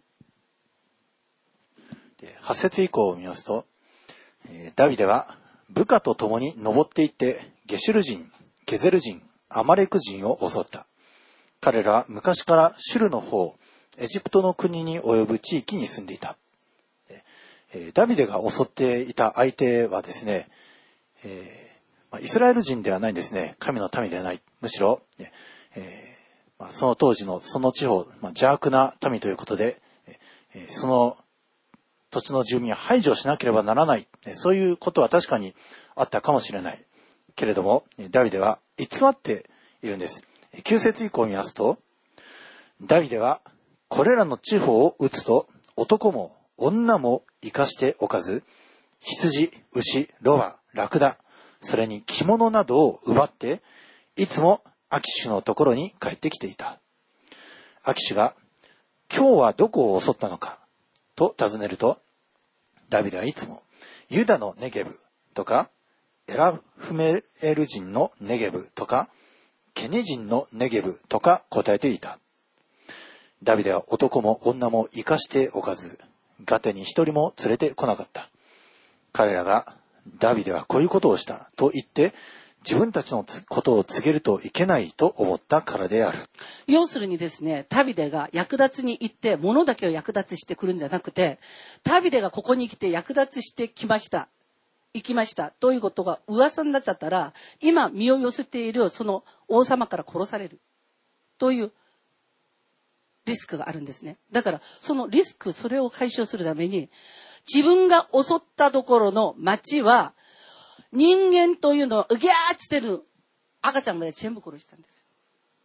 A: はち節以降を見ますと、ダビデは部下と共に登っていってゲシュル人、ゲゼル人、アマレク人を襲った。彼らは昔からシュルの方、エジプトの国に及ぶ地域に住んでいた。ダビデが襲っていた相手はですね、えー、イスラエル人ではないんですね。神の民ではない。むしろ、えー、その当時のその地方、邪悪な民ということで、その土地の住民を排除しなければならない。そういうことは確かにあったかもしれない。けれども、ダビデは偽っているんです。きゅう節以降を見ますと、ダビデはこれらの地方を打つと男も女も生かしておかず、羊、牛、ロバ、ラクダ、それに着物などを奪って、いつもアキシュのところに帰ってきていた。アキシュが、今日はどこを襲ったのかと尋ねると、ダビデはいつも、ユダのネゲブとか、エラフメエル人のネゲブとか、ケニ人のネゲブとか答えていた。ダビデは男も女も生かしておかず、ガテに一人も連れてこなかった。彼らが、ダビデはこういうことをしたと言って、自分たちのことを告げるといけないと思ったからである。
B: 要するにですね、ダビデが役立ちに行って物だけを役立ちしてくるんじゃなくて、ダビデがここに来て役立ちしてきました行きましたということが噂になっちゃったら、今身を寄せているその王様から殺されるというリスクがあるんですね。だからそのリスク、それを解消するために、自分が襲ったところの町は人間というのはうぎゃーっつってる赤ちゃんまで全部殺したんですよ。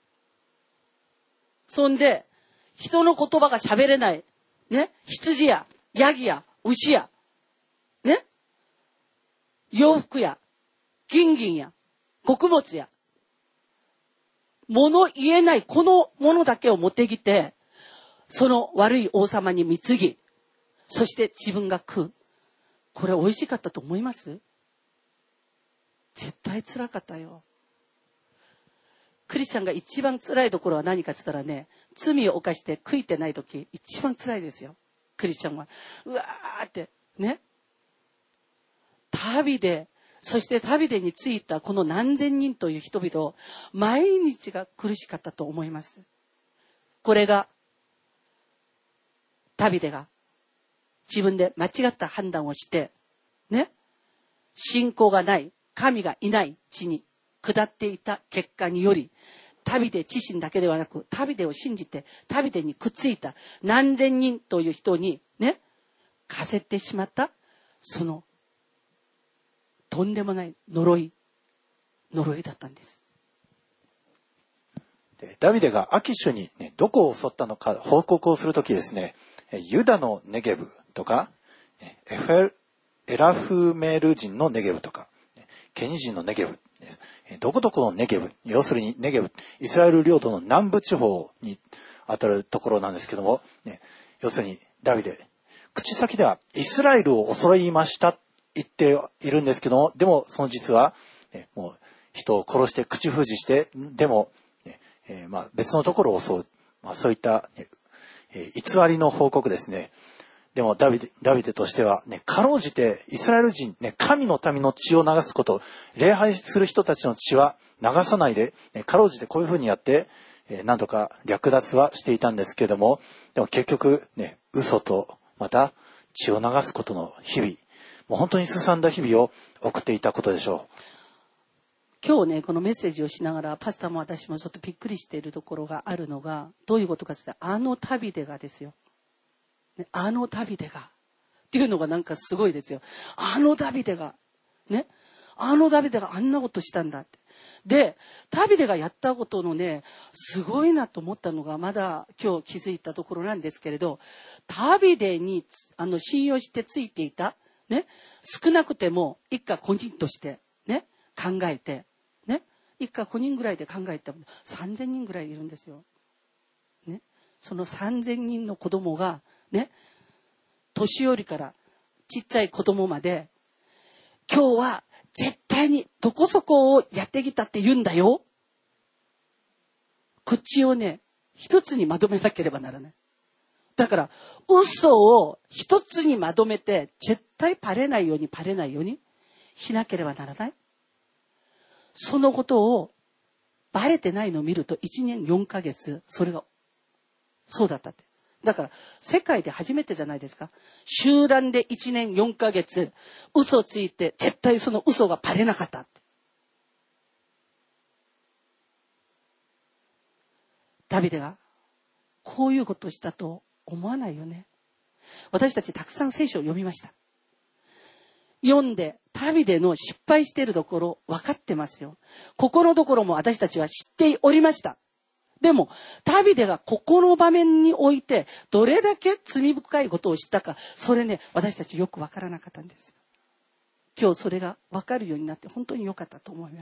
B: そんで人の言葉が喋れないね、羊やヤギや牛やね、洋服や金銀や穀物や物言えないこのものだけを持ってきて、その悪い王様に貢ぎ、そして自分が食う。これ美味しかったと思います？絶対辛かったよ。クリスチャンが一番辛いところは何かって言ったらね、罪を犯して悔いてない時一番辛いですよ。クリスチャンはうわーってね、ダビデ、そしてダビデについたこの何千人という人々を毎日が苦しかったと思います。これがダビデが自分で間違った判断をしてね、信仰がない、神がいない地に下っていた結果により、ダビデ自身だけではなく、ダビデを信じてダビデにくっついた何千人という人にね、かせてしまったそのとんでもない呪い呪いだったんです。
A: ダビデがアキシュに、ね、どこを襲ったのか報告をするときですね、ユダのネゲブとかエフェエラフメル人のネゲブとかケニ人のネゲブ、どこどこのネゲブ、要するにネゲブ、イスラエル領土の南部地方にあたるところなんですけども、ね、要するにダビデ、口先ではイスラエルを襲いました言っているんですけども、でもその実は、ね、もう人を殺して口封じして、でも、ねえー、まあ別のところを襲う、まあ、そういった、ねえー、偽りの報告ですね。でもダビデ、ダビデとしては、ね、かろうじてイスラエル人、ね、神の民の血を流すこと、礼拝する人たちの血は流さないで、ね、かろうじてこういうふうにやって、えー、なんとか略奪はしていたんですけれども、でも結局、ね、嘘とまた血を流すことの日々、もう本当にすさんだ日々を送っていたことでしょう。
B: 今日ね、このメッセージをしながらパスタも私もちょっとびっくりしているところがあるのが、どういうことかというと、あのダビデがですよ、ね、あのダビデがっていうのがなんかすごいですよ。あのダビデがね、あのダビデがあんなことしたんだって。 で、ダビデがやったことのね、すごいなと思ったのが、まだ今日気づいたところなんですけれど、ダビデにあの信用してついていた、ね、少なくても一家個人として、ね、考えて、ね、一家個人ぐらいで考えてもさんぜんにんぐらいいるんですよ。ね、そのさんぜんにんの子供が、ね、年寄りからちっちゃい子供まで、今日は絶対にどこそこをやってきたって言うんだよ。口をね、一つにまとめなければならない。だから嘘を一つにまとめて絶対バレないようにバレないようにしなければならない。そのことをバレてないのを見るといちねんよんかげつそれがそうだったって。だから世界で初めてじゃないですか。集団でいちねんよんかげつ嘘をついて絶対その嘘がバレなかったって。ダビデがこういうことをしたと思わないよね。私たちたくさん聖書を読みました。読んでダビデの失敗しているところ分かってますよ。ここのところも私たちは知っておりました。でもダビデがここの場面においてどれだけ罪深いことをしたか、それね、私たちよく分からなかったんですよ。今日それが分かるようになって本当に良かったと思います。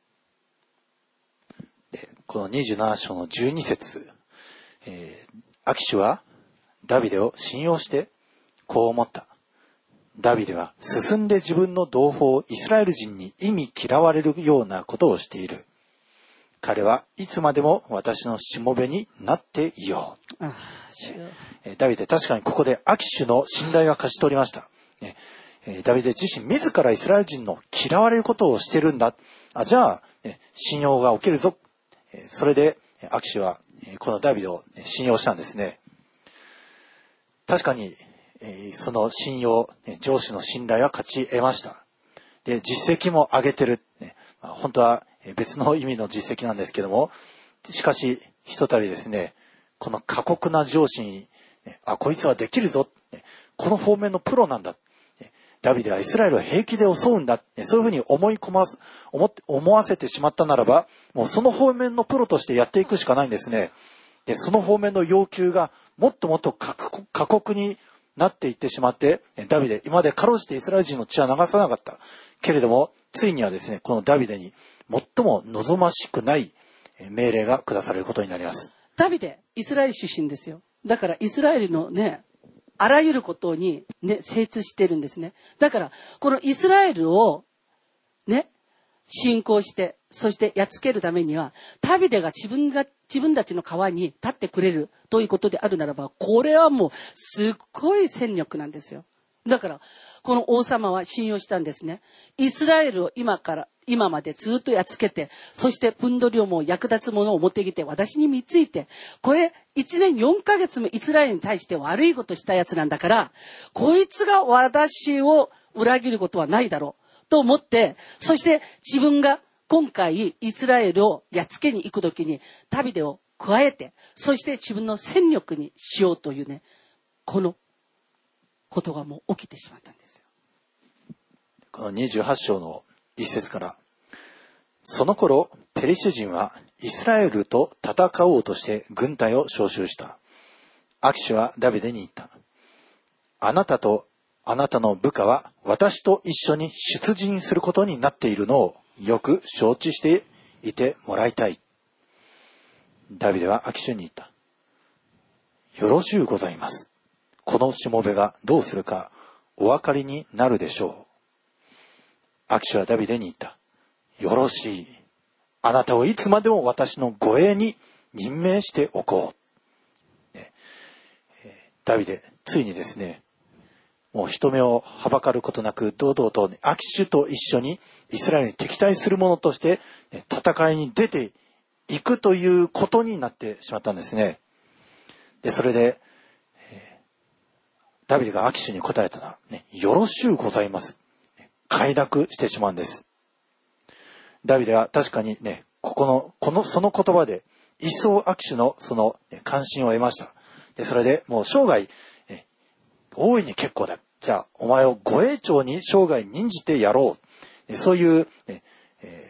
A: でこのにじゅうなな章のじゅうに節、えー、アキシュはダビデを信用してこう思った。ダビデは進んで自分の同胞イスラエル人に忌み嫌われるようなことをしている。彼はいつまでも私のしもべになっていよう。ああ、ダビデ、確かにここでアキシュの信頼は勝ち取りました。ね、ダビデ自身自らイスラエル人の嫌われることをしてるんだ。あ、じゃあ、ね、信用が起きるぞ。それでアキシュはこのダビデを信用したんですね。確かにその信用、上司の信頼は勝ち得ました。で、実績も上げてる。本当は別の意味の実績なんですけども、しかしひとたびですね、この過酷な上司に、あ、こいつはできるぞ、この方面のプロなんだ、ダビデはイスラエルを平気で襲うんだ、そういうふうに思い込ま思って思わせてしまったならば、もうその方面のプロとしてやっていくしかないんですね。で、その方面の要求がもっともっと過酷になっていってしまって、ダビデ、今までかろうじてイスラエル人の血は流さなかったけれども、ついにはですね、このダビデに最も望ましくない命令が下されることになります。
B: ダビデ、イスラエル出身ですよ。だからイスラエルのね、あらゆることにね、精通してるんですね。だからこのイスラエルをね、信仰して、そしてやっつけるためには、ダビデが自分が自分たちの川に立ってくれるということであるならば、これはもうすっごい戦力なんですよ。だからこの王様は信用したんですね。イスラエルを今から今までずっとやっつけて、そして分度量も役立つものを持ってきて私に貢いて、これいちねんよんかげつもイスラエルに対して悪いことしたやつなんだから、こいつが私を裏切ることはないだろうと思って、そして自分が今回イスラエルをやっつけに行くときにダビデを加えて、そして自分の戦力にしようというね、このことがもう起きてしまったんですよ。
A: このにじゅうはち章の一節から、その頃ペリシテ人はイスラエルと戦おうとして軍隊を招集した。アキシュはダビデに言った。あなたとあなたの部下は私と一緒に出陣することになっているのをよく承知していてもらいたい。ダビデはアキシュに言った。よろしゅうございます。このしもべがどうするかお分かりになるでしょう。アキシュはダビデに言った。よろしい。あなたをいつまでも私の護衛に任命しておこう。ねえー、ダビデ、ついにですね、もう人目をはばかることなく堂々と、ね、アキシュと一緒にイスラエルに敵対する者として、ね、戦いに出ていくということになってしまったんですね。で、それで、えー、ダビデがアキシュに答えたのは、ね、よろしゅうございます。快諾してしまうんです。ダビデは確かにね、ここの、この、その言葉で一層アキシュのその、ね、関心を得ました。で、それでもう生涯、ね、大いに結構だ。じゃあ、お前を護衛長に生涯任じてやろう。そういう、ねえー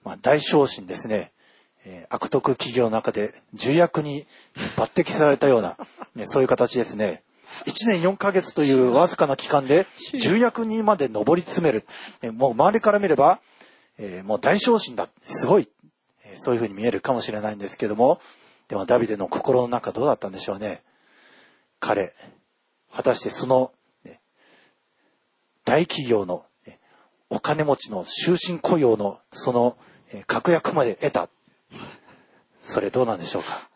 A: まあ、大昇進ですね、えー、悪徳企業の中で重役に抜擢されたような、ね、そういう形ですね。いちねんよんかげつというわずかな期間で重役にまで上り詰める。えー、もう周りから見れば、えー、もう大昇進だ。すごい。えー、そういうふうに見えるかもしれないんですけども、でもダビデの心の中どうだったんでしょうね。彼、果たしてその、ね、大企業の、ね、お金持ちの終身雇用のその、えー、確約まで得た。それどうなんでしょうか。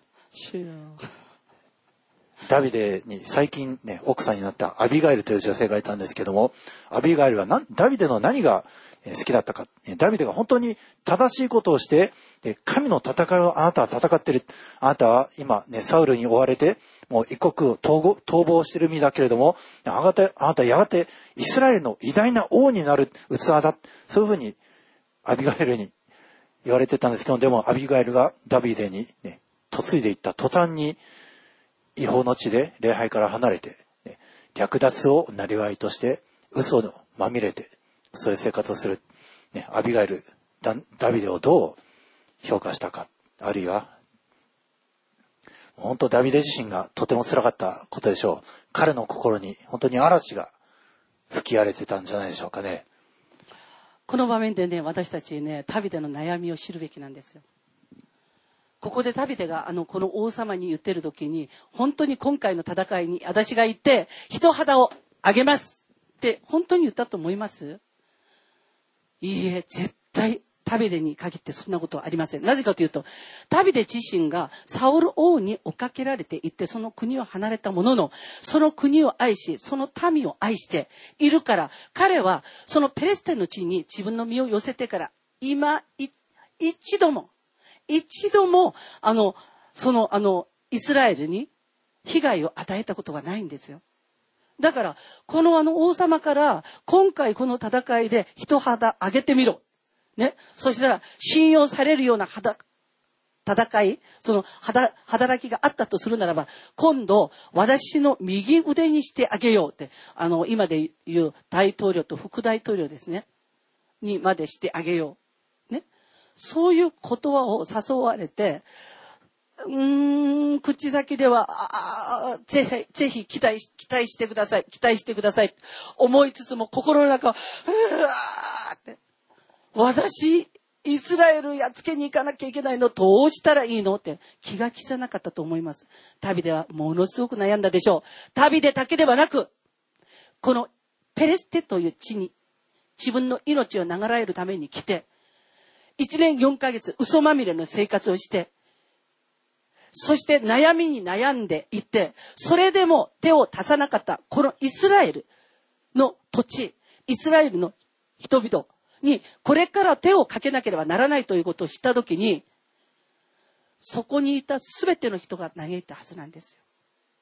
A: ダビデに最近ね、奥さんになったアビガイルという女性がいたんですけども、アビガイルはなダビデの何が好きだったか。ダビデが本当に正しいことをして、神の戦いをあなたは戦ってる。あなたは今ね、サウルに追われて、もう一国を逃亡してる身だけれども、あなた、あなたやがてイスラエルの偉大な王になる器だ。そういうふうにアビガイルに言われてたんですけど、でもアビガイルがダビデにね、嫁いでいった途端に、違法の地で礼拝から離れて、ね、略奪を生りとして嘘のまみれてそういう生活をする、ね、アビガイル ダ, ダビデをどう評価したか、あるいは本当ダビデ自身がとても辛かったことでしょう。彼の心に本当に嵐が吹き荒れてたんじゃないでしょうかね。
B: この場面でね、私たちね、ダビデの悩みを知るべきなんですよ。ここでダビデがあのこの王様に言ってる時に、本当に今回の戦いに私が行って一肌をあげますって本当に言ったと思います？いいえ、絶対ダビデに限ってそんなことはありません。なぜかというと、ダビデ自身がサウル王に追っかけられていってその国を離れたものの、その国を愛し、その民を愛しているから、彼はそのペレステの地に自分の身を寄せてから今一度も一度もあのそのあのイスラエルに被害を与えたことがないんですよ。だからこのあの王様から今回この戦いで一肌上げてみろ、ね、そしたら信用されるような肌戦い、その働きがあったとするならば、今度私の右腕にしてあげようって、あの今で言う大統領と副大統領ですねにまでしてあげよう、ね、そういう言葉を誘われて、うーん、口先では、あぜひ、ぜひ期待、期待してください、期待してください、思いつつも心の中は、うわーって、私、イスラエルやっつけに行かなきゃいけないの、どうしたらいいのって気が気じゃなかったと思います。ダビデはものすごく悩んだでしょう。ダビデだけではなく、このペレステという地に自分の命を長らえるために来て、いちねんよんかげつ嘘まみれの生活をして、そして悩みに悩んでいて、それでも手を足さなかったこのイスラエルの土地、イスラエルの人々にこれから手をかけなければならないということを知ったときに、そこにいたすべての人が嘆いたはずなんですよ。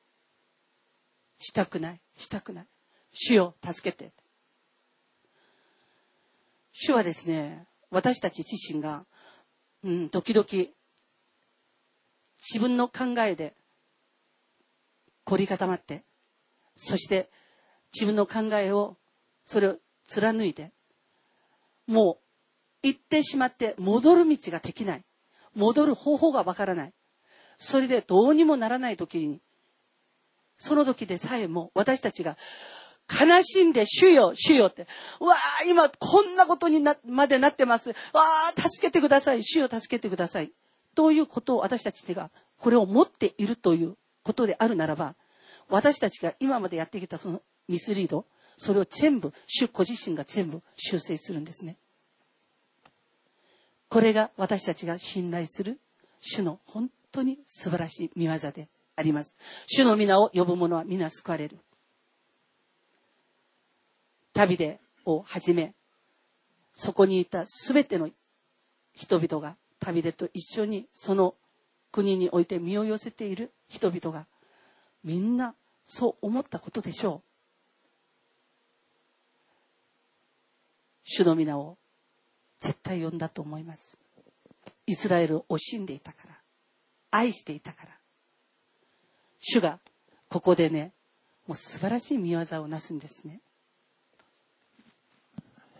B: したくない、したくない。主よ、助けて。主はですね、私たち自身が、うん、時々自分の考えで凝り固まって、そして自分の考えをそれを貫いて、もう行ってしまって戻る道ができない、戻る方法がわからない、それでどうにもならない時に、その時でさえも私たちが悲しんで主よ主よって、わあ今こんなことになまでなってます、わあ助けてください、主よ助けてくださいということを私たちがこれを持っているということであるならば、私たちが今までやってきたそのミスリード、それを全部主ご自身が全部修正するんですね。これが私たちが信頼する主の本当に素晴らしい御業であります。主の皆を呼ぶ者は皆救われる。ダビデをはじめ、そこにいたすべての人々がダビデと一緒にその国において身を寄せている人々がみんなそう思ったことでしょう。主の皆を絶対呼んだと思います。イスラエルを惜しんでいたから、愛していたから。主がここでね、もう素晴らしい御業をなすんですね。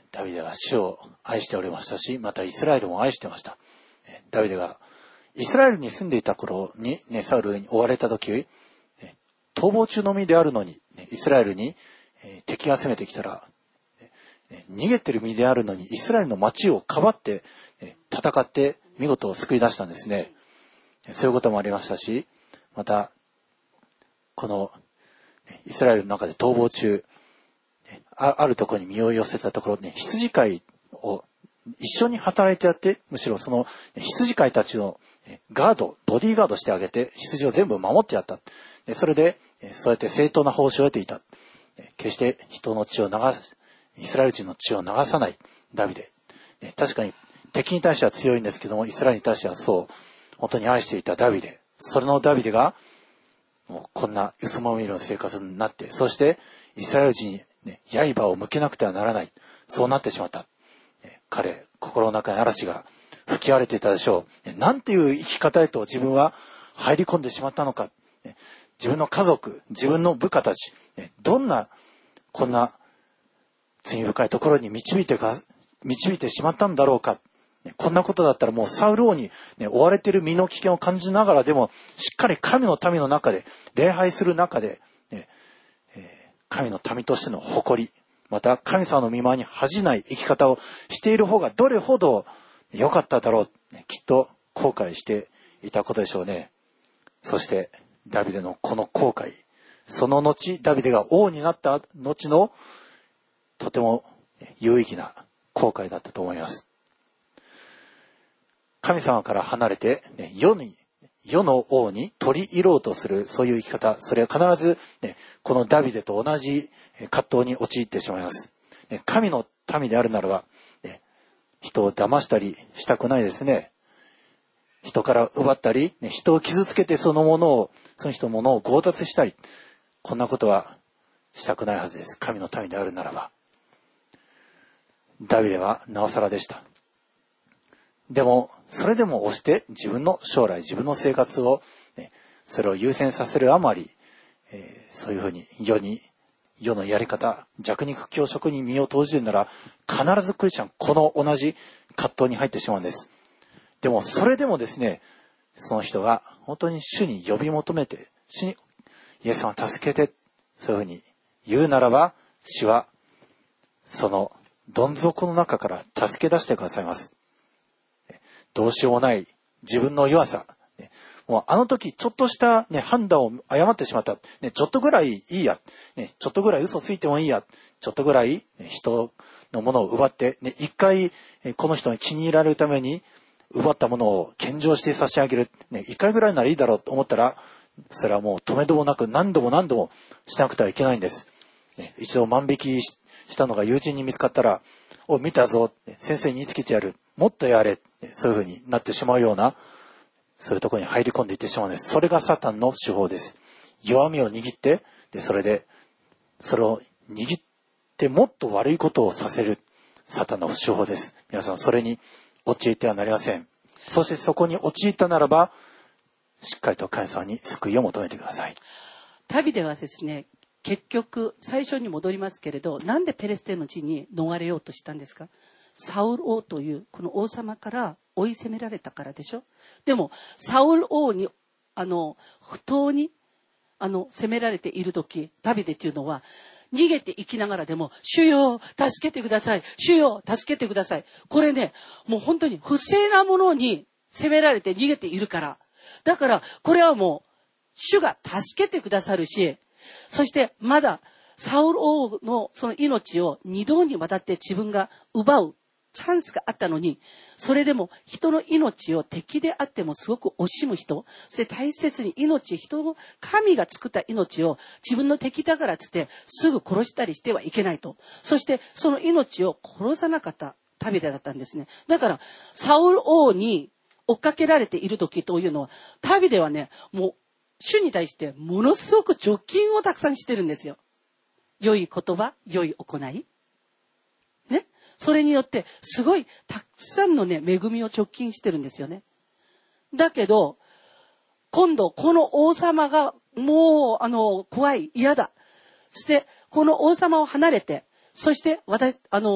A: ダビデは主を愛しておりましたし、またイスラエルも愛してました。ダビデがイスラエルに住んでいた頃に、ね、サウルに追われた時、逃亡中の身であるのに、イスラエルに敵が攻めてきたら、逃げてる身であるのにイスラエルの町をかばって戦って見事救い出したんですね。そういうこともありましたし、またこのイスラエルの中で逃亡中、あ, あるところに身を寄せたところね、羊飼いを一緒に働いてやって、むしろその羊飼いたちのガード、ボディーガードしてあげて、羊を全部守ってやった。それで、そうやって正当な報酬を得ていた。決して人の血を流す、イスラエル人の血を流さないダビデ。確かに敵に対しては強いんですけども、イスラエルに対してはそう、本当に愛していたダビデ。それのダビデが、もうこんな嘘まみれの生活になって、そしてイスラエル人に、ね、刃を向けなくてはならない。そうなってしまった。彼、心の中に嵐が吹き荒れていたでしょう。なんていう生き方へと自分は入り込んでしまったのか。自分の家族、自分の部下たち、どんなこんな罪深いところに導いてか、導いてしまったんだろうか。こんなことだったらもうサウル王に、ね、追われている身の危険を感じながらでも、しっかり神の民の中で、礼拝する中で、ねえー、神の民としての誇り、また神様の御前に恥じない生き方をしている方がどれほど良かっただろう、きっと後悔していたことでしょうね。そしてダビデのこの後悔、その後ダビデが王になった後のとても有意義な後悔だったと思います。神様から離れて、ね、世に世の王に取り入ろうとするそういう生き方、それは必ず、ね、このダビデと同じ葛藤に陥ってしまいます。ね、神の民であるならば、ね、人を騙したりしたくないですね。人から奪ったり、ね、人を傷つけてそのものをその人のものを強奪したり、こんなことはしたくないはずです。神の民であるならば。ダビデはなおさらでした。でもそれでも押して自分の将来、自分の生活を、ね、それを優先させるあまり、えー、そういうふうに世に世のやり方、弱肉強食に身を投じるなら必ずクリスチャンこの同じ葛藤に入ってしまうんです。でもそれでもですね、その人が本当に主に呼び求めて、主にイエス様助けて、そういうふうに言うならば、主はそのどん底の中から助け出してくださいます。どうしようもない自分の弱さ、もうあの時ちょっとした、ね、判断を誤ってしまった、ね、ちょっとぐらいいいや、ね、ちょっとぐらい嘘ついてもいいや、ちょっとぐらい人のものを奪って、ね、一回この人に気に入られるために奪ったものを献上して差し上げる、ね、一回ぐらいならいいだろうと思ったら、それはもう止めどもなく何度も何度もしなくてはいけないんです。ね、一度万引きしたのが友人に見つかったら、お見たぞ、先生に言いつけてやる、もっとやれ、そういうふうになってしまうような、そういうところに入り込んでいってしまうんです。それがサタンの手法です。弱みを握って、でそれでそれを握ってもっと悪いことをさせるサタンの手法です。皆さんそれに陥ってはなりません。そしてそこに陥ったならば、しっかりと神様に救いを求めてください。
B: ダビデはですね、結局最初に戻りますけれど、なんでペレステの地に逃れようとしたんですか？サウル王というこの王様から追い攻められたからでしょ。でもサウル王にあの不当にあの攻められている時、ダビデというのは逃げていきながらでも、主よ助けてください、主よ助けてください、これね、もう本当に不正なものに攻められて逃げているから、だからこれはもう主が助けてくださるし、そしてまだサウル王のその命を二度にわたって自分が奪うチャンスがあったのに、それでも人の命を敵であってもすごく惜しむ人、そして大切に命、人の神が作った命を自分の敵だからつってすぐ殺したりしてはいけないと。そしてその命を殺さなかったダビデだったんですね。だからサウル王に追っかけられている時というのは、ダビデはね、もう主に対してものすごく貯金をたくさんしてるんですよ。良い言葉、良い行い。ね。それによってすごいたくさんのね、恵みを貯金してるんですよね。だけど、今度この王様がもう、あの、怖い、嫌だ。そして、この王様を離れて、そして、私、あの、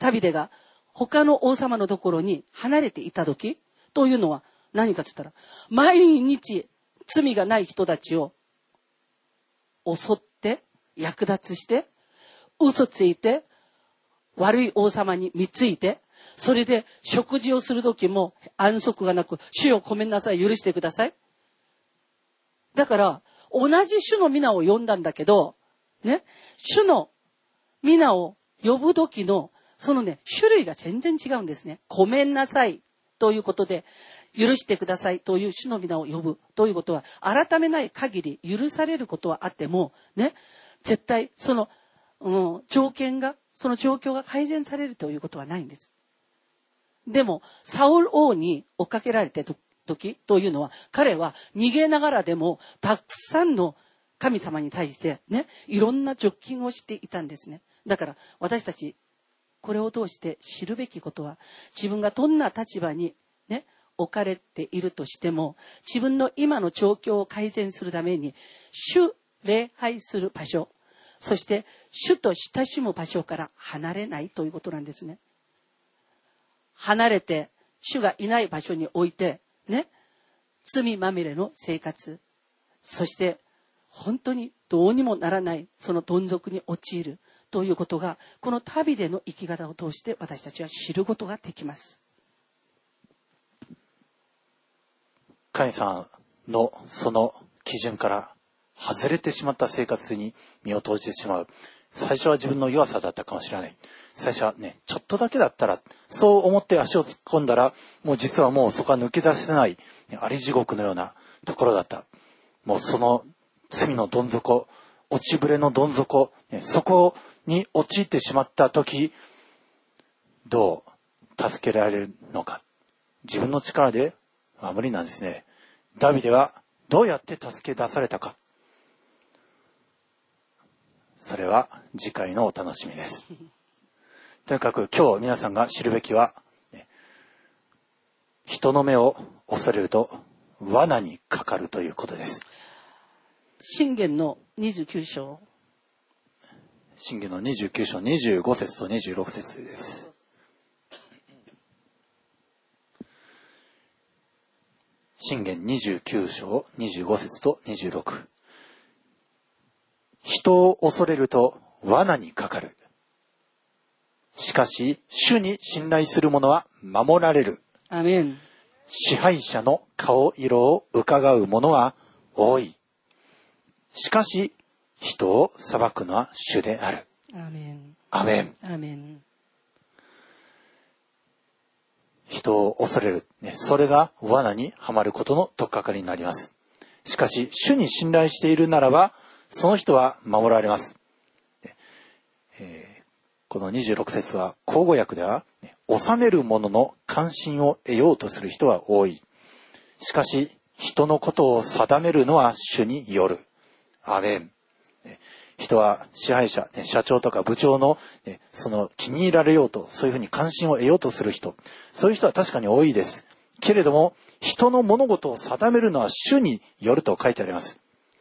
B: ダビデが他の王様のところに離れていた時というのは何かと言ったら、毎日罪がない人たちを襲って略奪して嘘ついて悪い王様に貢いで、それで食事をする時も安息がなく、主よごめんなさい、許してください。だから同じ主の皆を呼んだんだけどね、主の皆を呼ぶ時のそのね種類が全然違うんですね。ごめんなさいということで、許してくださいという主の皆を呼ぶということは、改めない限り許されることはあってもね、絶対その、うん、条件がその状況が改善されるということはないんです。でもサウル王に追っかけられてる時というのは、彼は逃げながらでもたくさんの神様に対してね、いろんな直近をしていたんですね。だから私たちこれを通して知るべきことは、自分がどんな立場にね置かれているとしても、自分の今の状況を改善するために主礼拝する場所、そして主と親しむ場所から離れないということなんですね。離れて主がいない場所に置いてね、罪まみれの生活、そして本当にどうにもならないそのどん底に陥るということが、このダビデの生き方を通して私たちは知ることができます。
A: 神さんのその基準から外れてしまった生活に身を投じてしまう。最初は自分の弱さだったかもしれない。最初はね、ちょっとだけだったら、そう思って足を突っ込んだら、もう実はもうそこは抜け出せない、あり地獄のようなところだった。もうその罪のどん底、落ちぶれのどん底、ね、そこに陥ってしまった時、どう助けられるのか。自分の力では無理なんですね。ダビデはどうやって助け出されたか。それは次回のお楽しみです。とにかく今日皆さんが知るべきは、ね、人の目を恐れると罠にかかるということです。
B: 箴言のにじゅうきゅう章。
A: 箴言のにじゅうきゅう章にじゅうご節とにじゅうろく節です。箴言にじゅうきゅう章にじゅうご節とにじゅうろく。人を恐れると罠にかかる。しかし主に信頼する者は守られる。
B: アメン。
A: 支配者の顔色を伺う者は多い。しかし人を裁くのは主である。
B: アメン。
A: アメン。
B: アメン。
A: 人を恐れる、ね、それが罠にはまることの取っかかりになります。しかし主に信頼しているならば、その人は守られます。えー、このにじゅうろく節は口語訳では、ね、治める者の関心を得ようとする人は多い。しかし人のことを定めるのは主による。アメン。人は支配者、社長とか部長のその気に入られようと、そういうふうに関心を得ようとする人、そういう人は確かに多いです。けれども人の物事を定めるのは主によると書いてあります。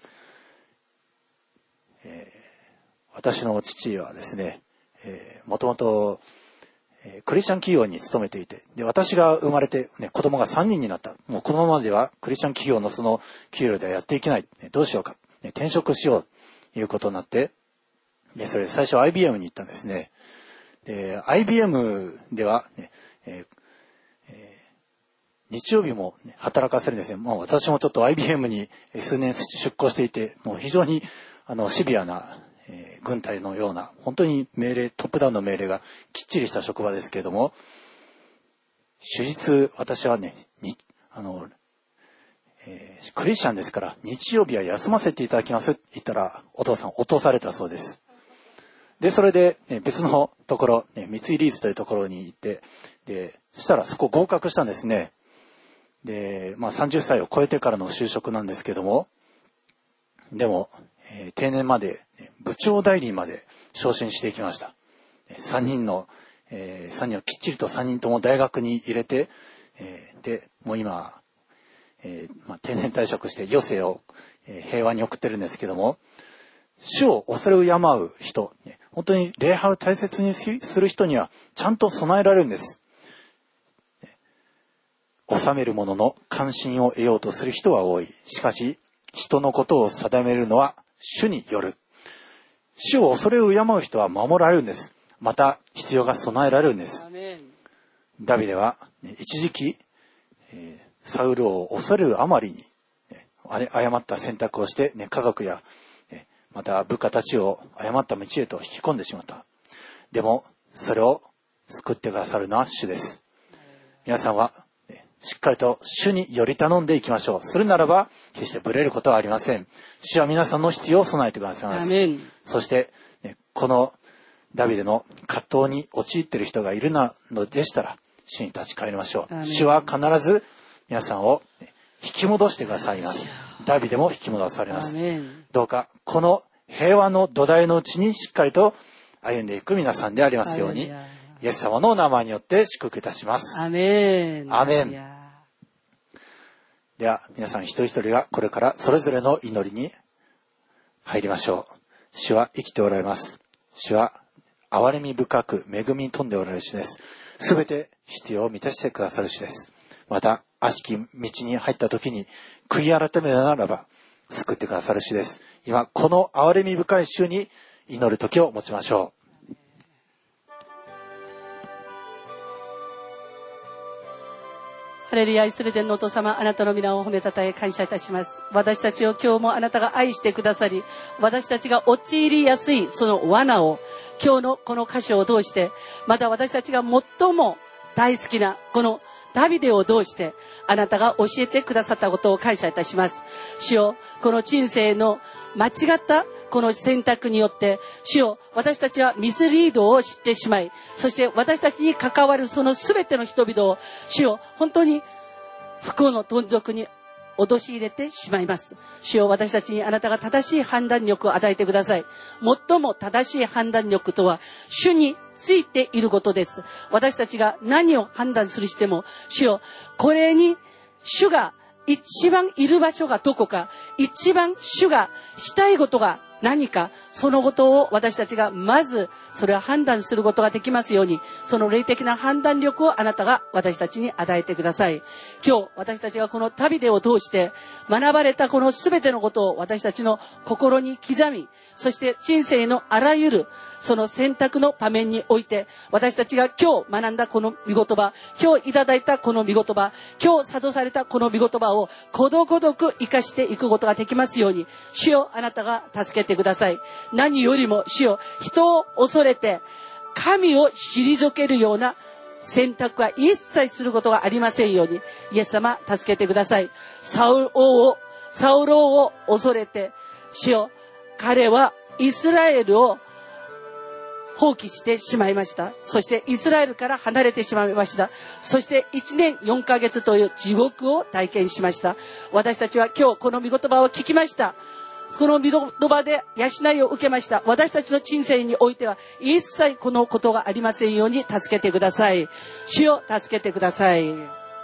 A: えー、私の父はですね、えー、もともとえー、クリスチャン企業に勤めていて、で私が生まれて、ね、子供がさんにんになった。もうこのままではクリスチャン企業のその給料ではやっていけない、ね、どうしようか、ね、転職しようということになって、でそれで最初 アイビーエム に行ったんですね。で アイビーエム では、ねえーえー、日曜日も、ね、働かせるんですね。もう私もちょっと アイビーエム に数年出向していて、もう非常にあのシビアなえー、軍隊のような本当に命令トップダウンの命令がきっちりした職場ですけれども、終日私はねにあの、えー、クリスチャンですから日曜日は休ませていただきますって言ったらお父さん落とされたそうです。でそれで、ね、別のところ、ね、三井リーズというところに行って、でそしたらそこ合格したんですね。で、まあ、さんじゅっさいを超えてからの就職なんですけども、でもえー、定年まで、ね、部長代理まで昇進していきました。さんにんの、えー、さんにんをきっちりとさんにんとも大学に入れて、えー、でもう今、えーまあ、定年退職して余生を、えー、平和に送ってるんですけども、主を恐れ敬う人、ね、 本当に礼拝を大切にする人にはちゃんと備えられるんです。治める者の関心を得ようとする人は多い。しかし、人のことを定めるのは主による。主を恐れを敬う人は守られるんです。また、必要が備えられるんです。ダビデは、一時期、えー、サウルを恐れるあまりに、誤った選択をして、ね、家族や、また部下たちを誤った道へと引き込んでしまった。でも、それを救ってくださるのは主です。皆さんは、しっかりと主により頼んでいきましょう。するならば、決してブレることはありません。主は皆さんの必要を備えてくださいます。そして、このダビデの葛藤に陥っている人がいるのでしたら、主に立ち返りましょう。主は必ず皆さんを引き戻してくださいます。ダビデも引き戻されます。どうか、この平和の土台のうちにしっかりと歩んでいく皆さんでありますように、イエス様のお名前によって祝福いたします。
B: アメン。
A: アメン。では、皆さん一人一人がこれからそれぞれの祈りに入りましょう。主は生きておられます。主は憐れみ深く恵みに富んでおられる主です。すべて必要を満たしてくださる主です。また、悪しき道に入った時に悔い改めならば救ってくださる主です。今、この憐れみ深い主に祈る時を持ちましょう。
B: ハレルヤ、愛する天のお父様、あなたの皆を褒めたたえ感謝いたします。私たちを今日もあなたが愛してくださり、私たちが陥りやすいその罠を今日のこの箇所を通して、また私たちが最も大好きなこのダビデを通してあなたが教えてくださったことを感謝いたします。主よ、この人生の間違ったこの選択によって主よ、私たちはミスリードを知ってしまい、そして私たちに関わるその全ての人々を主よ、本当に不幸のどん底に陥れてしまいます。主よ、私たちにあなたが正しい判断力を与えてください。最も正しい判断力とは主についていることです。私たちが何を判断するしても、主よ、これに主が一番いる場所がどこか、一番主がしたいことが何か、そのことを私たちがまずそれを判断することができますように、その霊的な判断力をあなたが私たちに与えてください。今日私たちがこのダビデを通して学ばれたこの全てのことを私たちの心に刻み、そして人生のあらゆるその選択の場面において、私たちが今日学んだこの御言葉、今日いただいたこの御言葉、今日諭されたこの御言葉をことごとく生かしていくことができますように、主よ、あなたが助けてください。何よりも主よ、人を恐れて神を退けるような選択は一切することがありませんように、イエス様助けてください。サウル王をサウル王を恐れて、主よ、彼はイスラエルを放棄してしまいました。そしてイスラエルから離れてしまいました。そしていちねんよんかげつという地獄を体験しました。私たちは今日この御言葉を聞きました。この御言葉で養いを受けました。私たちの人生においては一切このことがありませんように助けてください。主よ、助けてください。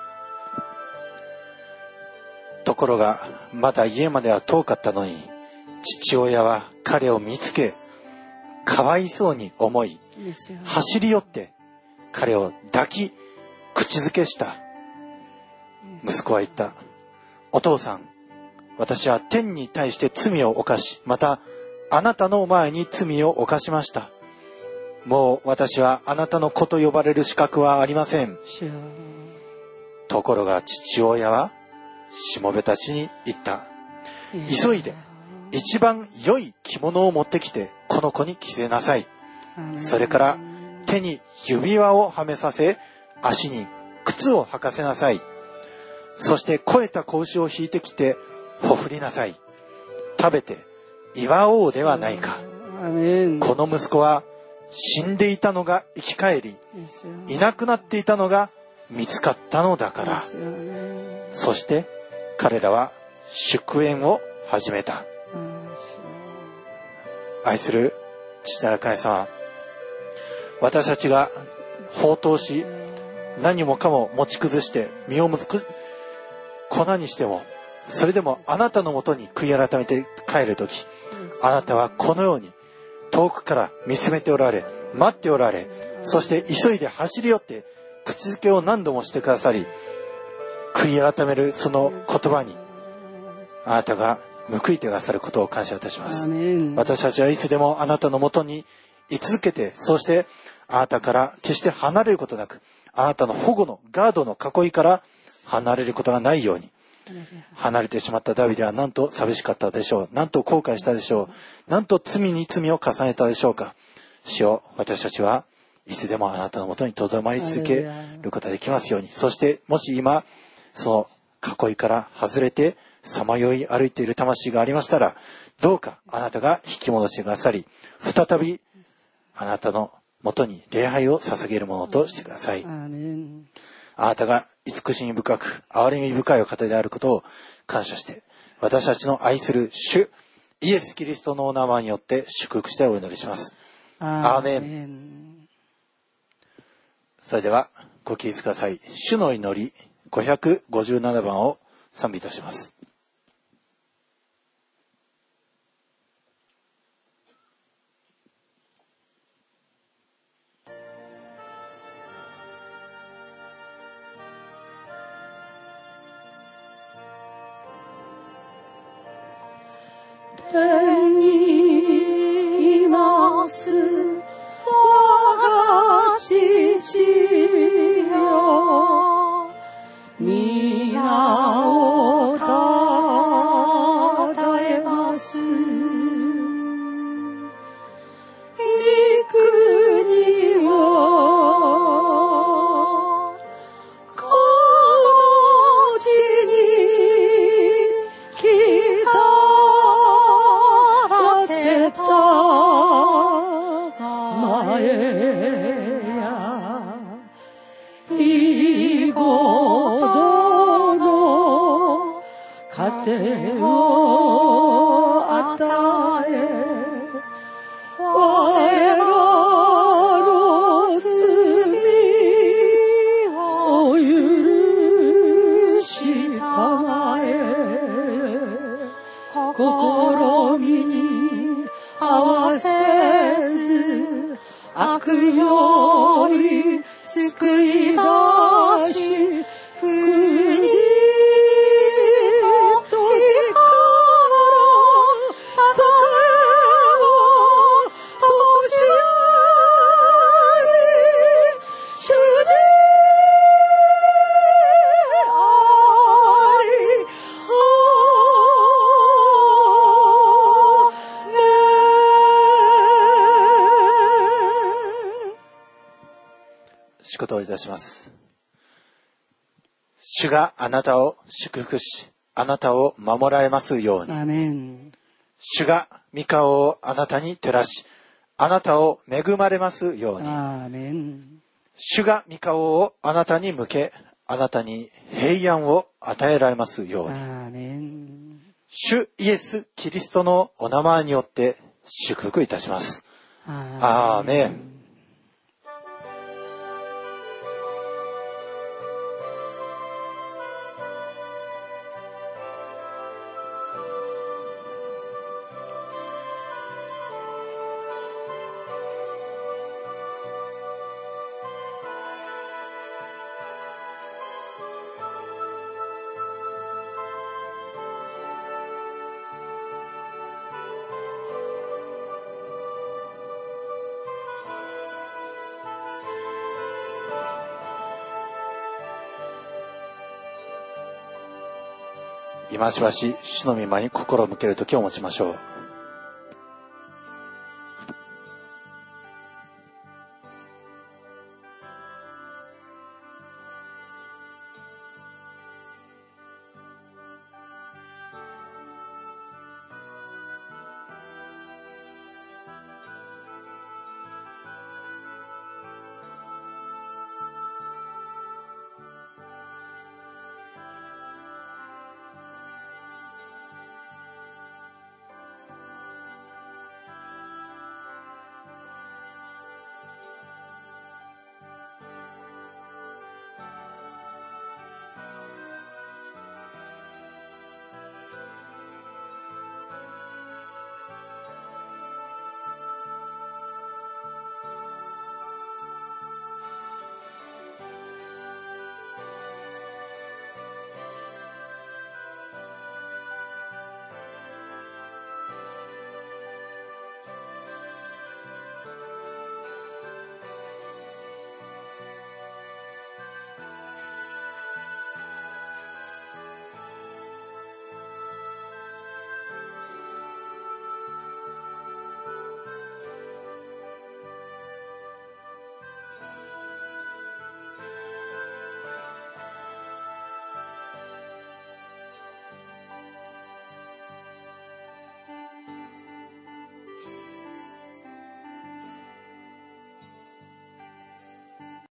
A: ところがまだ家までは遠かったのに、父親は彼を見つけ、かわいそうに思い、走り寄って彼を抱き口づけした。息子は言った。お父さん、私は天に対して罪を犯し、またあなたの前に罪を犯しました。もう私はあなたの子と呼ばれる資格はありません。ところが父親はしもべたちに言った。急いで一番良い着物を持ってきてこの子に着せなさい。それから手に指輪をはめさせ、足に靴を履かせなさい。そして肥えた子牛を引いてきてほふりなさい。食べて祝おうではないか。この息子は死んでいたのが生き返り、いなくなっていたのが見つかったのだから。そして彼らは祝宴を始めた。愛する父なる神様、私たちが放蕩し、何もかも持ち崩して身をむく粉にしても、それでもあなたのもとに悔い改めて帰るとき、あなたはこのように遠くから見つめておられ、待っておられ、そして急いで走り寄って口づけを何度もしてくださり、悔い改めるその言葉にあなたが報いてくださることを感謝いたします。私たちはいつでもあなたのもとに居続けて、そしてあなたから決して離れることなく、あなたの保護のガードの囲いから離れることがないように。離れてしまったダビデはなんと寂しかったでしょう。なんと後悔したでしょう。なんと罪に罪を重ねたでしょうか。主よ、私たちはいつでもあなたのもとにとどまり続けることができますように。そしてもし今その囲いから外れてさまよい歩いている魂がありましたら、どうかあなたが引き戻してくださり、再びあなたのもとに礼拝を捧げるものとしてください。あなたが慈しみ深く憐れみ深いお方であることを感謝して、私たちの愛する主イエス・キリストのお名前によって祝福してお祈りします。アーメン。それではご起立ください。主の祈りごひゃくごじゅうななばんを賛美いたします。
C: 天にいます我が父よ、皆をたたえます。御国をこの地に来た前やいごどの糧を与え、我らの罪を許したまえ、試みに合わせず悪より救い出し、国と力、支えをとしあり、主にあり、
A: 祝祷いたします。主があなたを祝福し、あなたを守られますように。
B: アメン。
A: 主が御顔をあなたに照らし、あなたを恵まれますように。
B: アメン。
A: 主が御顔をあなたに向け、あなたに平安を与えられますように。
B: アメン。
A: 主イエス・キリストのお名前によって祝福いたします。アーメン。今しばし主の御前に心を向ける時を持ちましょう。